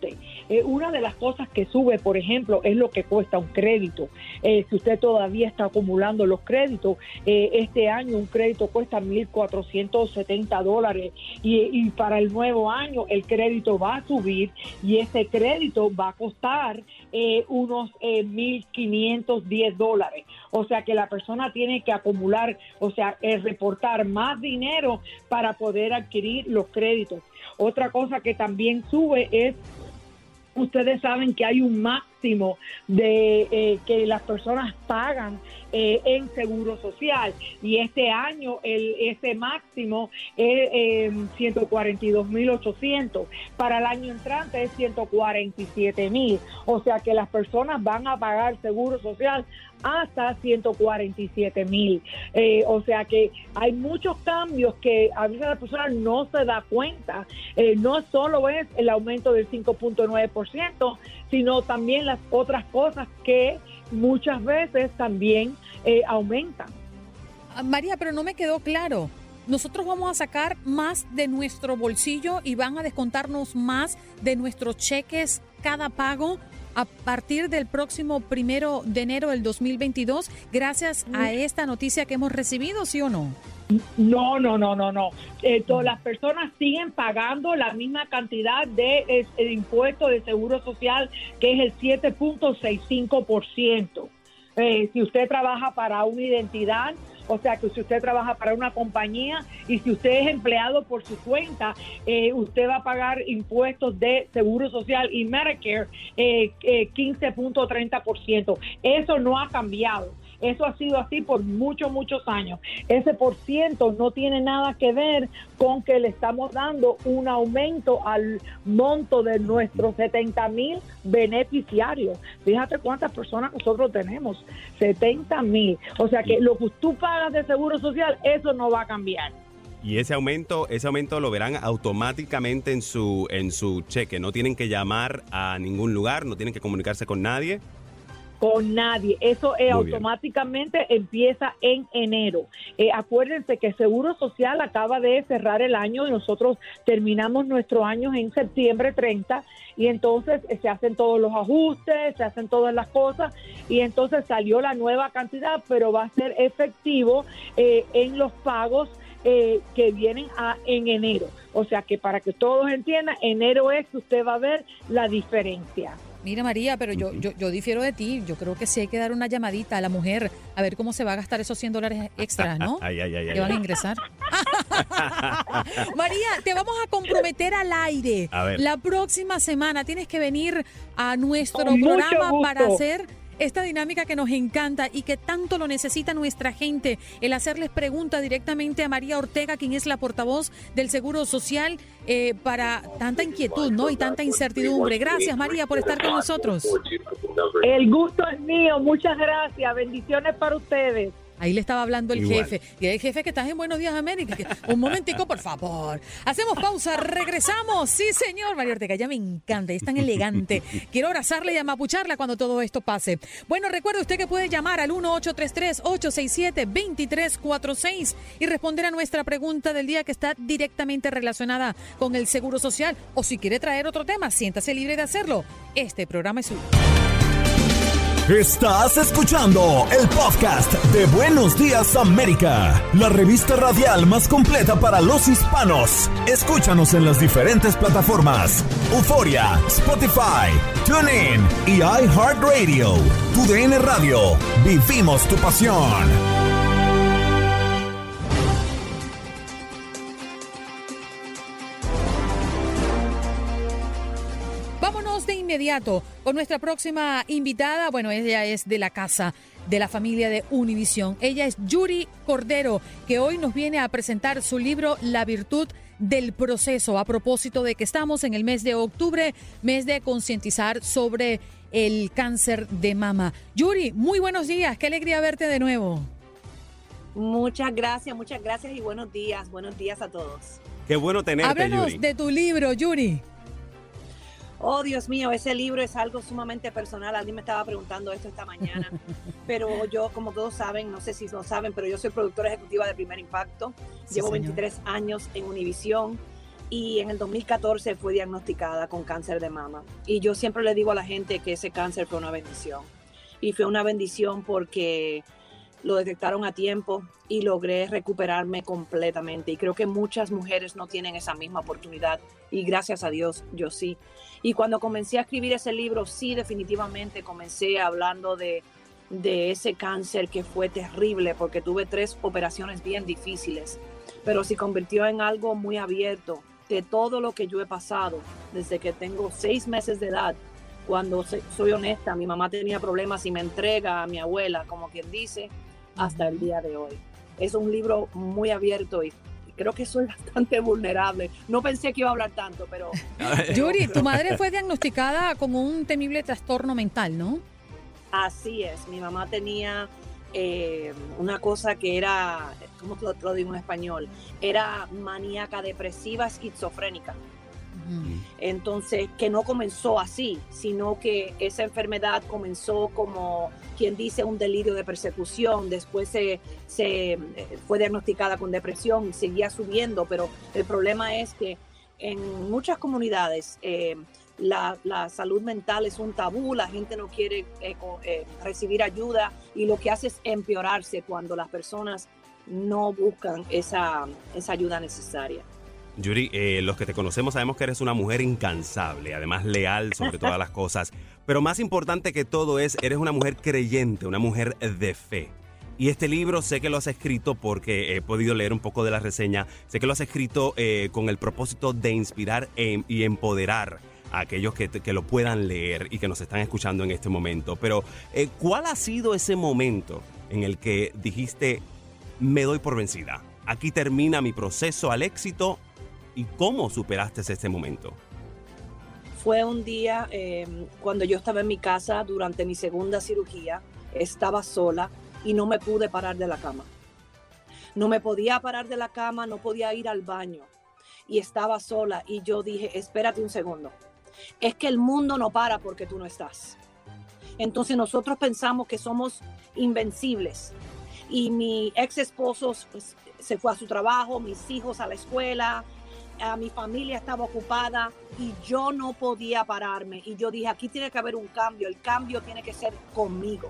Una de las cosas que sube, por ejemplo, es lo que cuesta un crédito. Si usted todavía está acumulando los créditos, este año un crédito cuesta $1,470 y para el nuevo año el crédito va a subir y ese crédito va a costar unos $1,510. O sea que la persona tiene que acumular, o sea, reportar más dinero para poder adquirir los créditos. Otra cosa que también sube es, ustedes saben que hay un máximo de que las personas pagan en Seguro Social y este año ese máximo es 142,800. Para el año entrante es 147,000. O sea que las personas van a pagar Seguro Social hasta 147,000. O sea que hay muchos cambios que a veces la persona no se da cuenta. No solo es el aumento del 5.9%, sino también las otras cosas que muchas veces también aumentan. María, pero no me quedó claro. Nosotros vamos a sacar más de nuestro bolsillo y van a descontarnos más de nuestros cheques cada pago a partir del próximo 1 de enero del 2022, gracias a esta noticia que hemos recibido, ¿sí o no? No. Todas las personas siguen pagando la misma cantidad de impuesto de Seguro Social, que es el 7.65%. Si usted trabaja para una identidad, o sea que si usted trabaja para una compañía y si usted es empleado por su cuenta, usted va a pagar impuestos de Seguro Social y Medicare 15.30%. Eso no ha cambiado. Eso ha sido así por muchos años. Ese % no tiene nada que ver con que le estamos dando un aumento al monto de nuestros 70,000 beneficiarios. Fíjate cuántas personas nosotros tenemos, 70,000. O sea que lo que tú pagas de Seguro Social, eso no va a cambiar. Y ese aumento lo verán automáticamente en su cheque. No tienen que llamar a ningún lugar, no tienen que comunicarse con nadie. Con nadie. Eso automáticamente empieza en enero. Acuérdense que Seguro Social acaba de cerrar el año y nosotros terminamos nuestro año en septiembre 30 y entonces se hacen todos los ajustes, se hacen todas las cosas y entonces salió la nueva cantidad, pero va a ser efectivo en los pagos que vienen en enero. O sea que para que todos entiendan, enero es que usted va a ver la diferencia. Mira, María, pero yo difiero de ti. Yo creo que sí hay que dar una llamadita a la mujer a ver cómo se va a gastar esos $100 extras, ¿no? Que van a ingresar. María, te vamos a comprometer al aire. La próxima semana tienes que venir a nuestro programa para hacer esta dinámica que nos encanta y que tanto lo necesita nuestra gente, el hacerles preguntas directamente a María Ortega, quien es la portavoz del Seguro Social, para tanta inquietud, ¿no? Y tanta incertidumbre. Gracias, María, por estar con nosotros. El gusto es mío. Muchas gracias. Bendiciones para ustedes. Ahí le estaba hablando el jefe. Y el jefe que estás en Buenos Días América. Un momentico, por favor. Hacemos pausa, regresamos. Sí, señor. María Ortega, ya me encanta, es tan elegante. Quiero abrazarla y amapucharla cuando todo esto pase. Bueno, recuerde usted que puede llamar al 1-833-867-2346 y responder a nuestra pregunta del día que está directamente relacionada con el Seguro Social. O si quiere traer otro tema, siéntase libre de hacerlo. Este programa es suyo. Estás escuchando el podcast de Buenos Días América, la revista radial más completa para los hispanos. Escúchanos en las diferentes plataformas: Euforia, Spotify, TuneIn y iHeartRadio. Tu DN Radio. Vivimos tu pasión. De inmediato con nuestra próxima invitada. Bueno, ella es de la casa de la familia de Univisión. Ella es Yuri Cordero, que hoy nos viene a presentar su libro La Virtud del Proceso, a propósito de que estamos en el mes de octubre, mes de concientizar sobre el cáncer de mama. Yuri, muy buenos días, qué alegría verte de nuevo. Muchas gracias y buenos días a todos. Qué bueno tenerte, Háblanos Yuri. de tu libro, Yuri. Oh, Dios mío, ese libro es algo sumamente personal. Alguien me estaba preguntando esto esta mañana, pero yo, como todos saben, no sé si lo saben, pero yo soy productora ejecutiva de Primer Impacto. Llevo 23 años en Univisión y en el 2014 fue diagnosticada con cáncer de mama. Y yo siempre le digo a la gente que ese cáncer fue una bendición. Y fue una bendición porque lo detectaron a tiempo y logré recuperarme completamente. Y creo que muchas mujeres no tienen esa misma oportunidad. Y gracias a Dios, yo sí. Y cuando comencé a escribir ese libro, sí, definitivamente comencé hablando de ese cáncer que fue terrible porque tuve 3 operaciones bien difíciles. Pero se convirtió en algo muy abierto de todo lo que yo he pasado desde que tengo 6 meses de edad. Cuando soy honesta, mi mamá tenía problemas y me entrega a mi abuela, como quien dice, hasta el día de hoy. Es un libro muy abierto y creo que soy bastante vulnerable. No pensé que iba a hablar tanto, pero... Yuri, tu madre fue diagnosticada con un temible trastorno mental, ¿no? Así es. Mi mamá tenía una cosa que era, ¿cómo te lo digo en español? Era maníaca depresiva esquizofrénica. Entonces, que no comenzó así, sino que esa enfermedad comenzó como quien dice un delirio de persecución. Después se fue diagnosticada con depresión y seguía subiendo, pero el problema es que en muchas comunidades la salud mental es un tabú, la gente no quiere recibir ayuda y lo que hace es empeorarse cuando las personas no buscan esa ayuda necesaria. Yuri, los que te conocemos sabemos que eres una mujer incansable, además leal sobre todas las cosas, pero más importante que todo eres una mujer creyente, una mujer de fe. Y este libro sé que lo has escrito porque he podido leer un poco de la reseña, sé que lo has escrito con el propósito de inspirar y empoderar a aquellos que lo puedan leer y que nos están escuchando en este momento. Pero, ¿cuál ha sido ese momento en el que dijiste, me doy por vencida? Aquí termina mi proceso al éxito. ¿Y cómo superaste este momento? Fue un día cuando yo estaba en mi casa durante mi segunda cirugía, estaba sola y no me pude parar de la cama. No me podía parar de la cama, no podía ir al baño y estaba sola y yo dije, espérate un segundo, es que el mundo no para porque tú no estás. Entonces nosotros pensamos que somos invencibles y mi ex esposo pues, se fue a su trabajo, mis hijos a la escuela, mi familia estaba ocupada y yo no podía pararme. Y yo dije, aquí tiene que haber un cambio. El cambio tiene que ser conmigo.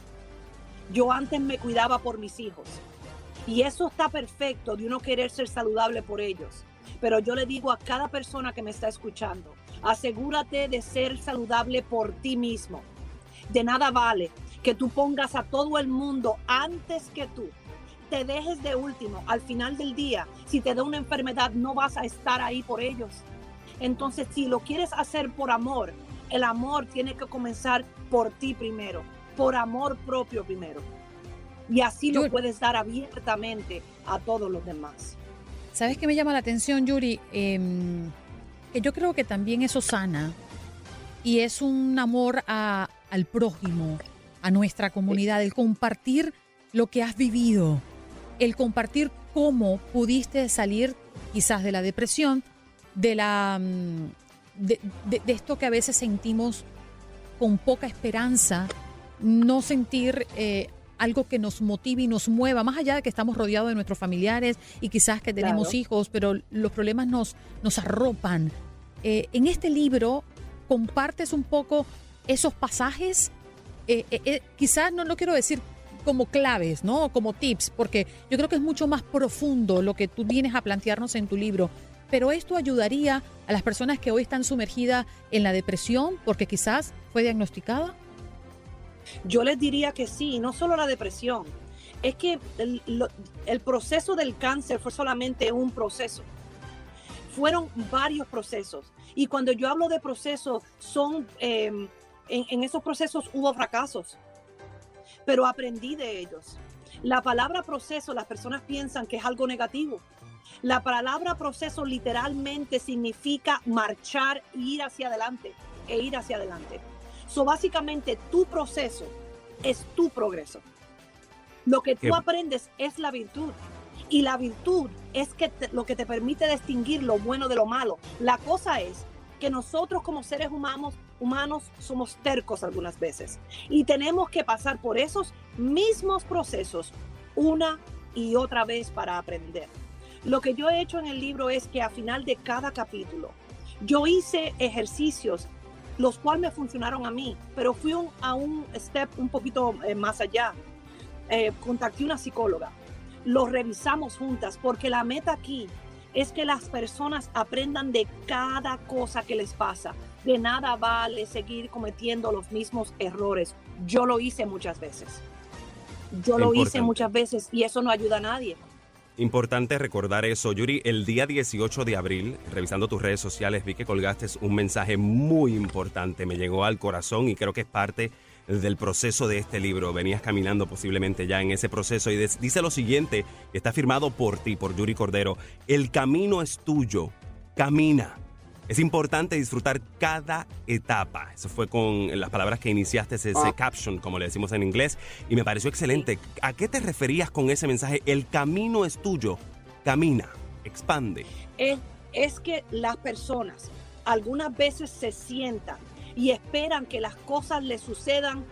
Yo antes me cuidaba por mis hijos. Y eso está perfecto de uno querer ser saludable por ellos. Pero yo le digo a cada persona que me está escuchando, asegúrate de ser saludable por ti mismo. De nada vale que tú pongas a todo el mundo antes que tú. Te dejes de último, al final del día, si te da una enfermedad, no vas a estar ahí por ellos. Entonces, si lo quieres hacer por amor, el amor tiene que comenzar por ti primero, por amor propio primero. Y así lo puedes dar abiertamente a todos los demás. ¿Sabes qué me llama la atención, Yuri? Que yo creo que también eso sana y es un amor al prójimo, a nuestra comunidad, el compartir lo que has vivido. El compartir cómo pudiste salir quizás de la depresión, de esto que a veces sentimos con poca esperanza, no sentir algo que nos motive y nos mueva, más allá de que estamos rodeados de nuestros familiares y quizás que tenemos hijos, pero los problemas nos arropan. En este libro compartes un poco esos pasajes, quizás no quiero decir como claves, ¿no? Como tips, porque yo creo que es mucho más profundo lo que tú vienes a plantearnos en tu libro. Pero esto ayudaría a las personas que hoy están sumergidas en la depresión, porque quizás fue diagnosticada. Yo les diría que sí, no solo la depresión. Es que el proceso del cáncer fue solamente un proceso. Fueron varios procesos. Y cuando yo hablo de procesos, en esos procesos hubo fracasos. Pero aprendí de ellos. La palabra proceso, las personas piensan que es algo negativo. La palabra proceso literalmente significa marchar, ir hacia adelante e ir hacia adelante. So, básicamente, tu proceso es tu progreso. Lo que tú aprendes es la virtud. Y la virtud es lo que te permite distinguir lo bueno de lo malo. La cosa es que nosotros como seres humanos somos tercos algunas veces y tenemos que pasar por esos mismos procesos una y otra vez para aprender. Lo que yo he hecho en el libro es que a final de cada capítulo, yo hice ejercicios, los cuales me funcionaron a mí, pero fui a un step un poquito más allá. Contacté a una psicóloga, lo revisamos juntas, porque la meta aquí es que las personas aprendan de cada cosa que les pasa. De nada vale seguir cometiendo los mismos errores. Yo lo hice muchas veces. Y eso no ayuda a nadie. Importante recordar eso. Yuri, el día 18 de abril, revisando tus redes sociales, vi que colgaste un mensaje muy importante. Me llegó al corazón y creo que es parte del proceso de este libro. Venías caminando posiblemente ya en ese proceso y dice lo siguiente, que está firmado por ti, por Yuri Cordero: el camino es tuyo, camina. Es importante disfrutar cada etapa. Eso fue con las palabras que iniciaste, ese caption, como le decimos en inglés, y me pareció excelente. ¿A qué te referías con ese mensaje? El camino es tuyo, camina, expande. Es que las personas algunas veces se sientan y esperan que las cosas les sucedan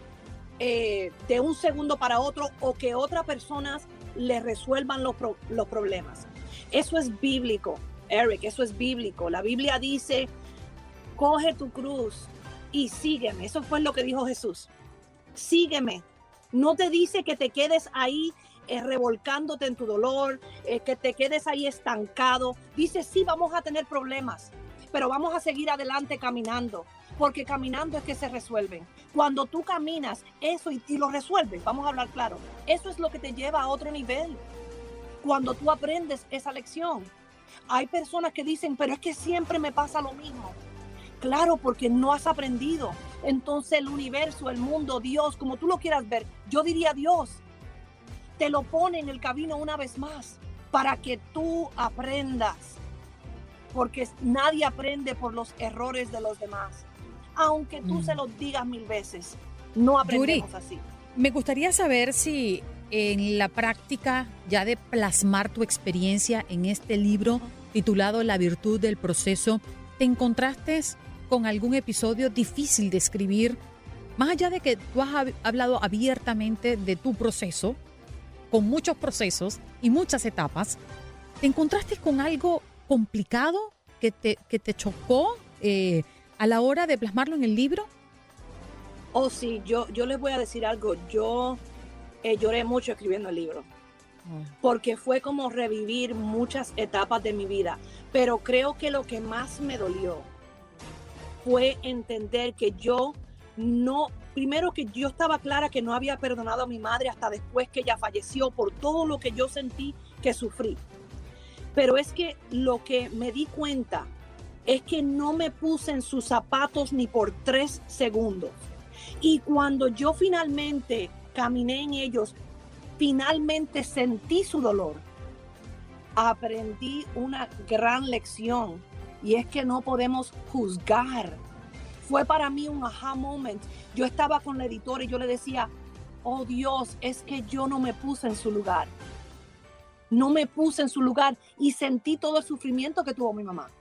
de un segundo para otro, o que otras personas les resuelvan los problemas. Eso es bíblico. Eric, eso es bíblico. La Biblia dice, coge tu cruz y sígueme. Eso fue lo que dijo Jesús. Sígueme. No te dice que te quedes ahí revolcándote en tu dolor, que te quedes ahí estancado. Dice, sí, vamos a tener problemas, pero vamos a seguir adelante caminando, porque caminando es que se resuelven. Cuando tú caminas eso y lo resuelves, vamos a hablar claro, eso es lo que te lleva a otro nivel. Cuando tú aprendes esa lección. Hay personas que dicen, pero es que siempre me pasa lo mismo. Claro, porque no has aprendido. Entonces el universo, el mundo, Dios, como tú lo quieras ver, yo diría Dios, te lo pone en el camino una vez más para que tú aprendas. Porque nadie aprende por los errores de los demás. Aunque tú se los digas 1000 veces, no aprendemos Yuri, así. Me gustaría saber si en la práctica ya de plasmar tu experiencia en este libro titulado La virtud del proceso, ¿te encontraste con algún episodio difícil de escribir? Más allá de que tú has hablado abiertamente de tu proceso, con muchos procesos y muchas etapas, ¿te encontraste con algo complicado que te chocó a la hora de plasmarlo en el libro? Oh, sí, yo les voy a decir algo. Yo lloré mucho escribiendo el libro, porque fue como revivir muchas etapas de mi vida. Pero creo que lo que más me dolió fue entender que primero que yo estaba clara que no había perdonado a mi madre hasta después que ella falleció, por todo lo que yo sentí que sufrí. Pero es que lo que me di cuenta es que no me puse en sus zapatos ni por 3 segundos. Y cuando yo finalmente caminé en ellos, finalmente sentí su dolor, aprendí una gran lección, y es que no podemos juzgar. Fue para mí un aha moment. Yo estaba con la editora y yo le decía, oh Dios, es que yo no me puse en su lugar. No me puse en su lugar y sentí todo el sufrimiento que tuvo mi mamá.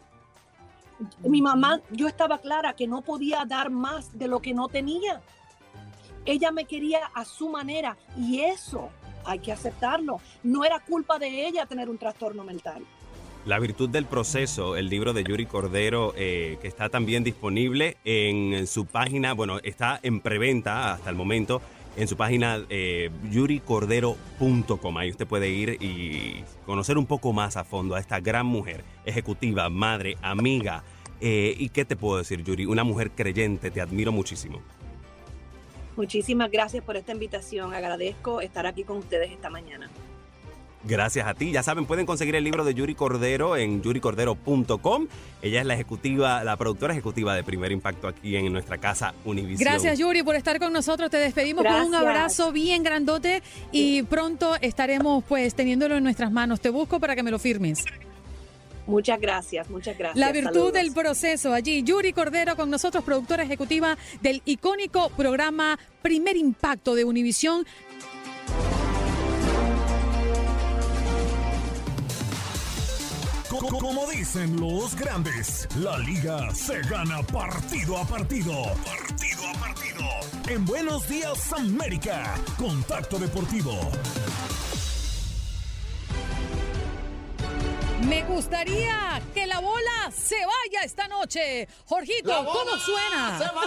Mi mamá, yo estaba clara que no podía dar más de lo que no tenía. Ella me quería a su manera y eso hay que aceptarlo. No era culpa de ella tener un trastorno mental. La virtud del proceso, el libro de Yuri Cordero, que está también disponible en su página, bueno, está en preventa hasta el momento, en su página yuricordero.com. Ahí usted puede ir y conocer un poco más a fondo a esta gran mujer, ejecutiva, madre, amiga. ¿Y qué te puedo decir, Yuri? Una mujer creyente, te admiro muchísimo. Muchísimas gracias por esta invitación. Agradezco estar aquí con ustedes esta mañana. Gracias a ti. Ya saben, pueden conseguir el libro de Yuri Cordero en yuricordero.com. Ella es la ejecutiva, la productora ejecutiva de Primer Impacto aquí en nuestra casa Univisión. Gracias, Yuri, por estar con nosotros. Te despedimos con un abrazo bien grandote y pronto estaremos pues teniéndolo en nuestras manos. Te busco para que me lo firmes. Muchas gracias, muchas gracias. La virtud Saludos. del proceso. Allí, Yuri Cordero con nosotros, productora ejecutiva del icónico programa Primer Impacto de Univisión. Como dicen los grandes, la liga se gana partido a partido. Partido a partido. En Buenos Días América, Contacto Deportivo. Me gustaría que la bola se vaya esta noche. Jorgito, ¿cómo suena? Se va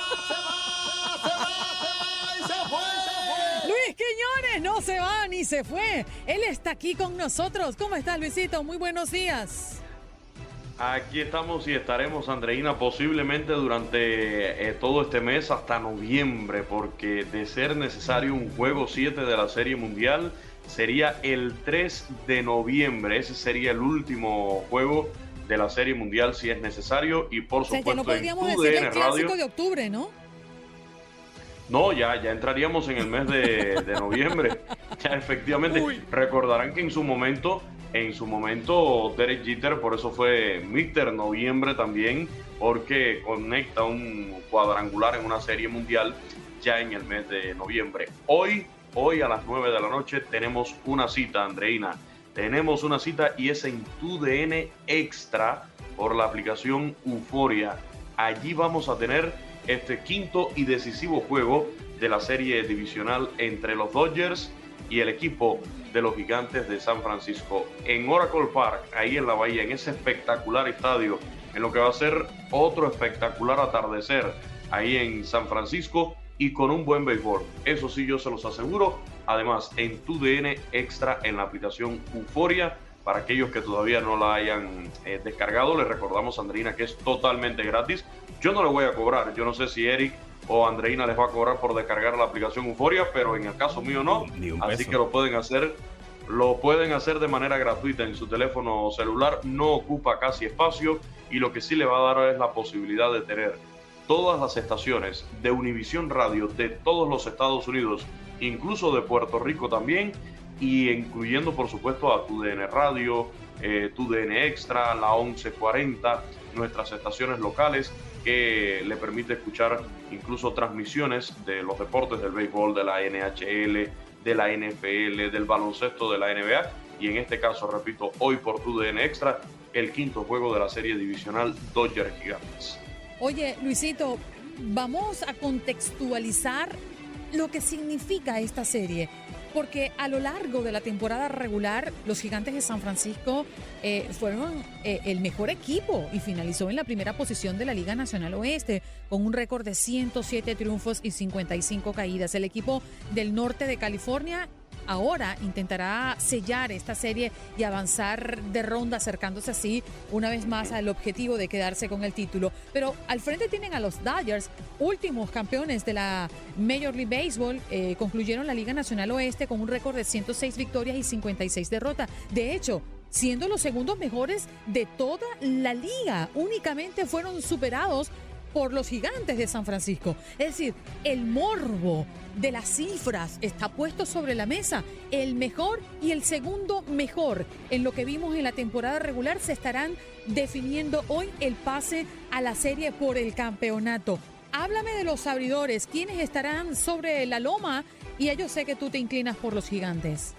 y se fue. Luis Quiñones no se va ni se fue. Él está aquí con nosotros. ¿Cómo estás, Luisito? Muy buenos días. Aquí estamos y estaremos, Andreina, posiblemente durante todo este mes hasta noviembre, porque de ser necesario un juego 7 de la Serie Mundial, sería el 3 de noviembre. Ese sería el último juego de la Serie Mundial si es necesario. Y por supuesto, ya no podríamos en decir TUDN el clásico Radio, de octubre, ¿no? No, ya entraríamos en el mes de noviembre. Ya efectivamente. Uy. Recordarán que en su momento Derek Jeter, por eso fue Mr. Noviembre también, porque conecta un cuadrangular en una Serie Mundial ya en el mes de noviembre. Hoy a las 9 de la noche tenemos una cita, Andreina. Tenemos una cita y es en TUDN Extra por la aplicación Euforia. Allí vamos a tener este quinto y decisivo juego de la serie divisional entre los Dodgers y el equipo de los Gigantes de San Francisco en Oracle Park, ahí en la Bahía, en ese espectacular estadio, en lo que va a ser otro espectacular atardecer ahí en San Francisco y con un buen béisbol. Eso sí, yo se los aseguro. Además, en TUDN Extra en la aplicación Euforia, para aquellos que todavía no la hayan descargado, les recordamos, Andreina, que es totalmente gratis. Yo no le voy a cobrar, yo no sé si Eric o Andreina les va a cobrar por descargar la aplicación Euforia, pero en el caso mío no, así que lo pueden hacer de manera gratuita en su teléfono celular, no ocupa casi espacio y lo que sí le va a dar es la posibilidad de tener todas las estaciones de Univisión Radio de todos los Estados Unidos, incluso de Puerto Rico también, y incluyendo por supuesto a TUDN Radio, TUDN Extra, la 1140, nuestras estaciones locales, que le permite escuchar incluso transmisiones de los deportes del béisbol, de la NHL, de la NFL, del baloncesto, de la NBA, y en este caso, repito, hoy por TUDN Extra, el quinto juego de la serie divisional Dodgers Gigantes. Oye, Luisito, vamos a contextualizar lo que significa esta serie, porque a lo largo de la temporada regular, los Gigantes de San Francisco fueron el mejor equipo y finalizó en la primera posición de la Liga Nacional Oeste con un récord de 107 triunfos y 55 caídas. El equipo del norte de California ahora intentará sellar esta serie y avanzar de ronda, acercándose así una vez más al objetivo de quedarse con el título. Pero al frente tienen a los Dodgers, últimos campeones de la Major League Baseball. Concluyeron la Liga Nacional Oeste con un récord de 106 victorias y 56 derrotas. De hecho, siendo los segundos mejores de toda la liga, únicamente fueron superados por los Gigantes de San Francisco. Es decir, el morbo de las cifras está puesto sobre la mesa. El mejor y el segundo mejor en lo que vimos en la temporada regular se estarán definiendo hoy el pase a la serie por el campeonato. Háblame de los abridores, ¿quiénes estarán sobre la loma? Y yo sé que tú te inclinas por los Gigantes.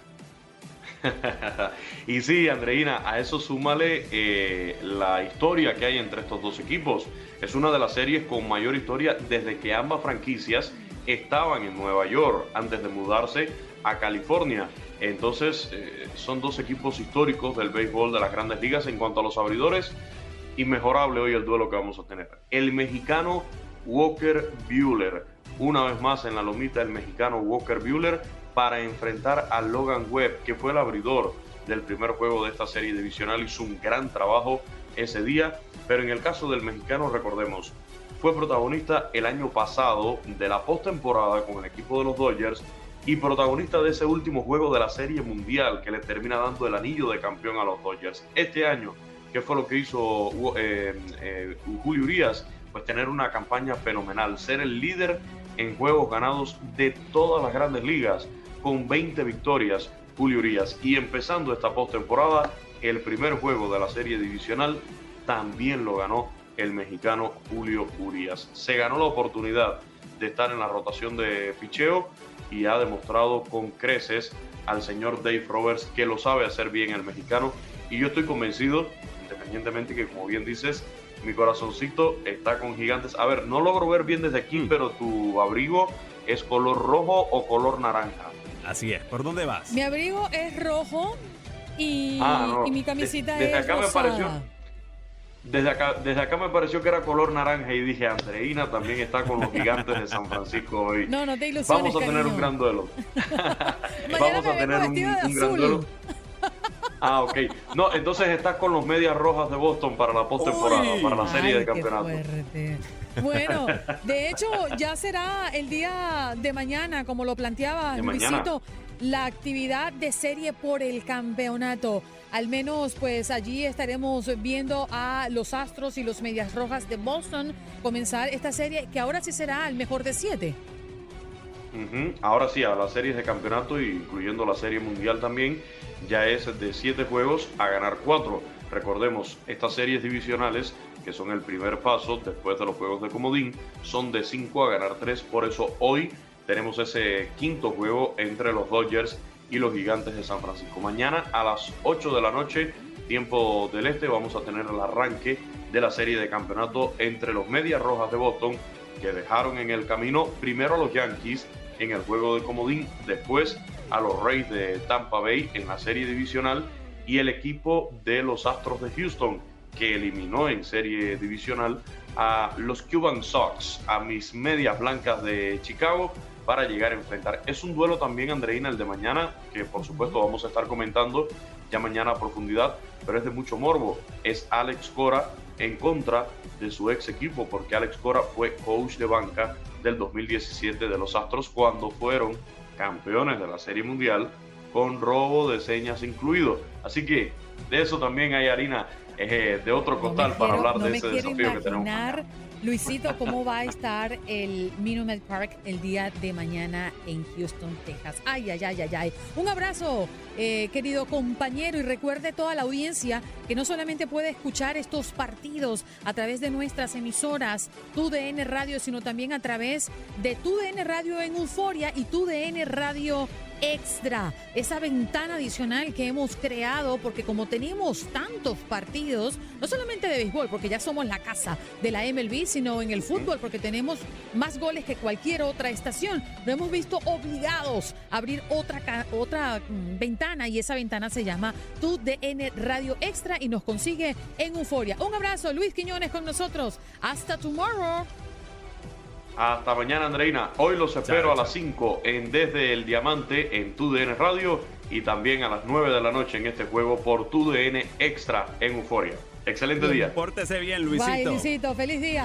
Y sí, Andreina, a eso súmale la historia que hay entre estos dos equipos. Es una de las series con mayor historia desde que ambas franquicias estaban en Nueva York antes de mudarse a California. Entonces, son dos equipos históricos del béisbol de las Grandes Ligas. En cuanto a los abridores, inmejorable hoy el duelo que vamos a tener. El mexicano Walker Buehler, una vez más en la lomita el mexicano Walker Buehler, para enfrentar a Logan Webb, que fue el abridor del primer juego de esta serie divisional. Hizo un gran trabajo ese día, pero en el caso del mexicano, recordemos, fue protagonista el año pasado de la postemporada con el equipo de los Dodgers y protagonista de ese último juego de la serie mundial que le termina dando el anillo de campeón a los Dodgers. Este año, ¿qué fue lo que hizo Julio Urías? Pues tener una campaña fenomenal, ser el líder en juegos ganados de todas las Grandes Ligas, con 20 victorias, Julio Urías. Y empezando esta postemporada, el primer juego de la serie divisional también lo ganó el mexicano Julio Urías. Se ganó la oportunidad de estar en la rotación de picheo y ha demostrado con creces al señor Dave Roberts que lo sabe hacer bien el mexicano. Y yo estoy convencido, independientemente que, como bien dices, mi corazoncito está con Gigantes. A ver, no logro ver bien desde aquí, pero tu abrigo es color rojo o color naranja. Así es. ¿Por dónde vas? Mi abrigo es rojo y mi camisita desde es acá rosada. me pareció, desde acá me pareció que era color naranja y dije, Andreina también está con los Gigantes de San Francisco hoy. No te ilusiones, Vamos a tener un gran duelo. Mañana Vamos a tener un gran duelo. Ok. No, entonces estás con los Medias Rojas de Boston para la postemporada, para la serie de campeonato. Bueno, de hecho, ya será el día de mañana, como lo planteaba Luisito, la actividad de serie por el campeonato. Al menos, pues allí estaremos viendo a los Astros y los Medias Rojas de Boston comenzar esta serie, que ahora sí será el mejor de 7. Ahora sí, a las series de campeonato, incluyendo la Serie Mundial también, ya es de 7 juegos a ganar 4. Recordemos, estas series divisionales, que son el primer paso después de los juegos de comodín, son de 5 a ganar 3. Por eso hoy tenemos ese quinto juego entre los Dodgers y los Gigantes de San Francisco. Mañana a las 8 de la noche, tiempo del este, vamos a tener el arranque de la serie de campeonato entre los Medias Rojas de Boston, que dejaron en el camino primero a los Yankees en el juego de comodín, después a los Rays de Tampa Bay en la serie divisional, y el equipo de los Astros de Houston, que eliminó en serie divisional a los Cuban Sox, a mis Medias Blancas de Chicago, para llegar a enfrentar. Es un duelo también, Andreina, el de mañana, que por supuesto vamos a estar comentando ya mañana a profundidad, pero es de mucho morbo. Es Alex Cora en contra de su ex equipo, porque Alex Cora fue coach de banca del 2017 de los Astros, cuando fueron campeones de la Serie Mundial, con robo de señas incluido. Así que de eso también hay harina de otro costal para hablar de ese desafío que tenemos mañana. Luisito, ¿cómo va a estar el Minute Maid Park el día de mañana en Houston, Texas? Ay. Un abrazo, querido compañero, y recuerde toda la audiencia que no solamente puede escuchar estos partidos a través de nuestras emisoras TUDN Radio, sino también a través de TUDN Radio en Euforia y TUDN Radio Extra, esa ventana adicional que hemos creado, porque como tenemos tantos partidos, no solamente de béisbol, porque ya somos la casa de la MLB, sino en el fútbol, porque tenemos más goles que cualquier otra estación, nos hemos visto obligados a abrir otra ventana, y esa ventana se llama TUDN Radio Extra y nos consigue en Euforia. Un abrazo, Luis Quiñones con nosotros. Hasta tomorrow. Hasta mañana, Andreina. Hoy los espero a las 5 en Desde el Diamante en TUDN Radio, y también a las 9 de la noche en este juego por TUDN Extra en Euforia. Excelente día. Pórtese bien, Luisito. Bye, Luisito. Feliz día.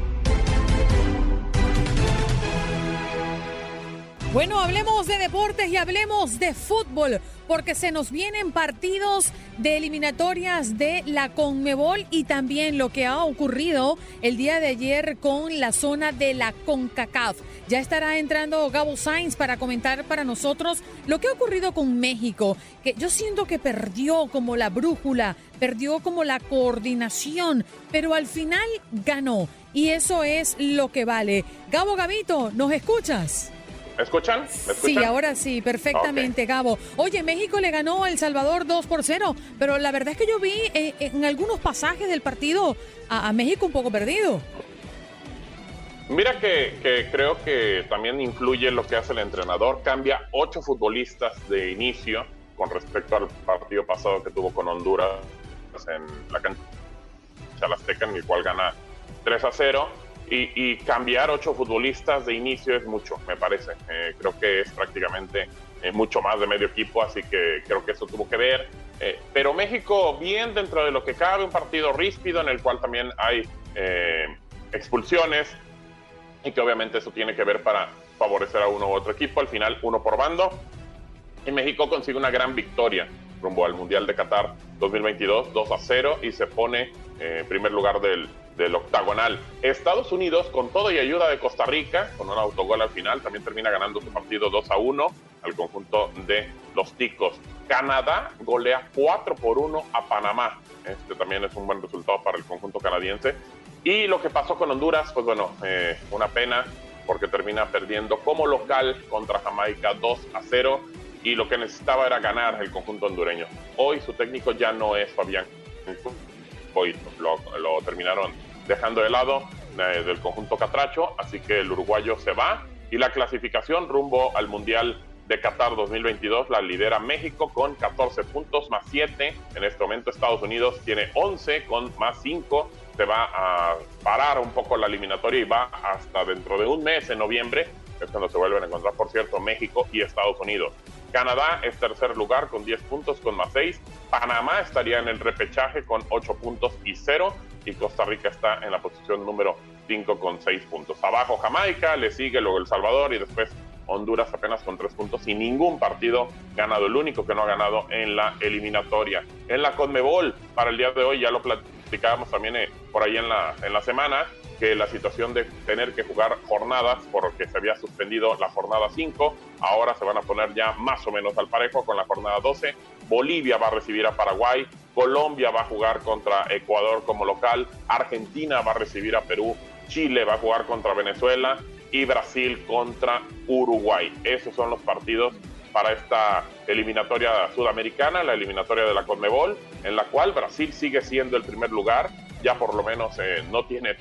Bueno, hablemos de deportes y hablemos de fútbol, porque se nos vienen partidos de eliminatorias de la CONMEBOL y también lo que ha ocurrido el día de ayer con la zona de la CONCACAF. Ya estará entrando Gabo Sainz para comentar para nosotros lo que ha ocurrido con México, que yo siento que perdió como la brújula, perdió como la coordinación, pero al final ganó, y eso es lo que vale. Gabito, ¿nos escuchas? ¿Me escuchan? Sí, ahora sí, perfectamente, okay. Gabo. Oye, México le ganó a El Salvador 2-0, pero la verdad es que yo vi en algunos pasajes del partido a México un poco perdido. Mira que creo que también influye lo que hace el entrenador. Cambia 8 futbolistas de inicio con respecto al partido pasado que tuvo con Honduras en la cancha Azteca, en el cual gana 3-0. Y cambiar 8 futbolistas de inicio es mucho, me parece. Creo que es prácticamente mucho más de medio equipo, así que creo que eso tuvo que ver. Pero México, bien dentro de lo que cabe, un partido ríspido en el cual también hay expulsiones, y que obviamente eso tiene que ver para favorecer a uno u otro equipo. Al final, uno por bando. Y México consigue una gran victoria rumbo al Mundial de Qatar 2022, 2-0, y se pone en primer lugar del octagonal. Estados Unidos, con todo y ayuda de Costa Rica, con un autogol al final, también termina ganando su partido 2-1 al conjunto de los Ticos. Canadá golea 4-1 a Panamá. Este también es un buen resultado para el conjunto canadiense. Y lo que pasó con Honduras, pues bueno, una pena, porque termina perdiendo como local contra Jamaica 2-0, y lo que necesitaba era ganar el conjunto hondureño. Hoy su técnico ya no es Fabián Boito, lo terminaron dejando de lado del conjunto catracho, así que el uruguayo se va, y la clasificación rumbo al Mundial de Qatar 2022 la lidera México con 14 puntos más 7. En este momento Estados Unidos tiene 11 con más 5. Se va a parar un poco la eliminatoria y va hasta dentro de un mes, en noviembre, es cuando se vuelven a encontrar, por cierto, México y Estados Unidos. Canadá es tercer lugar con 10 puntos con más 6. Panamá estaría en el repechaje con 8 puntos y 0. Y Costa Rica está en la posición número 5 con 6 puntos. Abajo Jamaica, le sigue luego El Salvador y después Honduras apenas con 3 puntos y ningún partido ganado. El único que no ha ganado en la eliminatoria. En la CONMEBOL, para el día de hoy, ya lo platicábamos también por ahí en la semana, que la situación de tener que jugar jornadas, porque se había suspendido la jornada 5, ahora se van a poner ya más o menos al parejo con la jornada 12. Bolivia va a recibir a Paraguay, Colombia va a jugar contra Ecuador como local, Argentina va a recibir a Perú, Chile va a jugar contra Venezuela y Brasil contra Uruguay. Esos son los partidos para esta eliminatoria sudamericana, la eliminatoria de la CONMEBOL, en la cual Brasil sigue siendo el primer lugar, ya por lo menos no tiene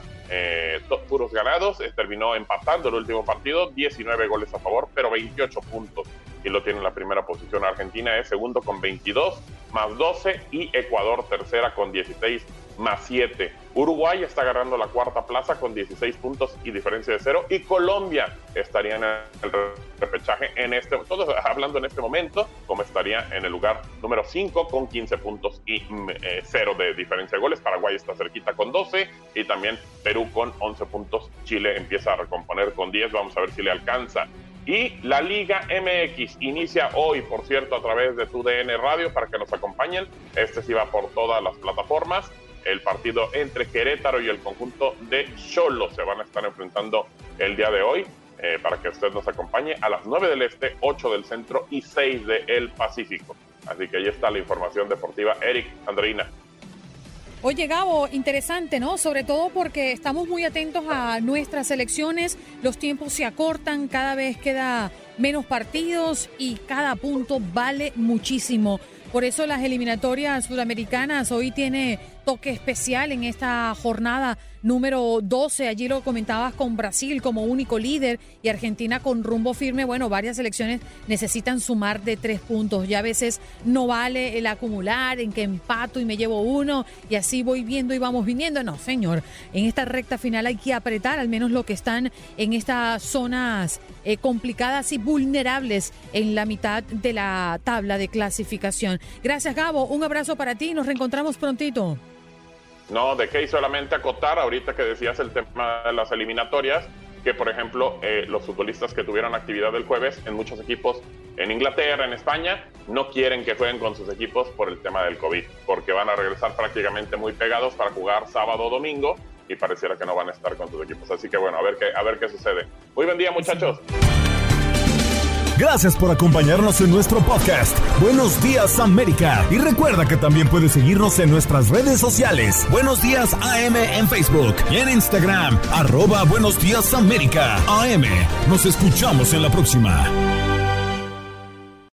puros ganados, terminó empatando el último partido, 19 goles a favor, pero 28 puntos, y lo tiene en la primera posición. Argentina es segundo con 22 más 12 y Ecuador tercera con 16 más 7. Uruguay está agarrando la cuarta plaza con 16 puntos y diferencia de 0, y Colombia estaría en el repechaje todos hablando en este momento, como estaría en el lugar número 5 con 15 puntos y 0 de diferencia de goles. Paraguay está cerquita con 12 y también Perú con 11 puntos. Chile empieza a recomponer con 10, vamos a ver si le alcanza. Y la Liga MX inicia hoy, por cierto, a través de TUDN Radio para que nos acompañen. Sí va por todas las plataformas. El partido entre Querétaro y el conjunto de Xolos se van a estar enfrentando el día de hoy, para que usted nos acompañe a las 9 del Este, 8 del Centro y 6 del Pacífico. Así que ahí está la información deportiva. Eric, Andreina. Oye, Gabo, interesante, ¿no? Sobre todo porque estamos muy atentos a nuestras elecciones, los tiempos se acortan, cada vez queda menos partidos y cada punto vale muchísimo. Por eso las eliminatorias sudamericanas hoy tiene toque especial en esta jornada número 12. Allí lo comentabas, con Brasil como único líder y Argentina con rumbo firme. Bueno, varias selecciones necesitan sumar de 3 puntos. Ya a veces no vale el acumular, en que empato y me llevo uno y así voy viendo y vamos viniendo. No, señor, en esta recta final hay que apretar, al menos lo que están en estas zonas complicadas y vulnerables en la mitad de la tabla de clasificación. Gracias, Gabo. Un abrazo para ti y nos reencontramos prontito. No, de qué, y solamente acotar ahorita que decías el tema de las eliminatorias, que por ejemplo los futbolistas que tuvieron actividad el jueves en muchos equipos en Inglaterra, en España, no quieren que jueguen con sus equipos por el tema del COVID, porque van a regresar prácticamente muy pegados para jugar sábado o domingo y pareciera que no van a estar con sus equipos. Así que bueno, a ver qué sucede. Muy buen día, muchachos. Gracias por acompañarnos en nuestro podcast Buenos Días América. Y recuerda que también puedes seguirnos en nuestras redes sociales. Buenos Días AM en Facebook y en Instagram, @Buenos Días América AM. Nos escuchamos en la próxima.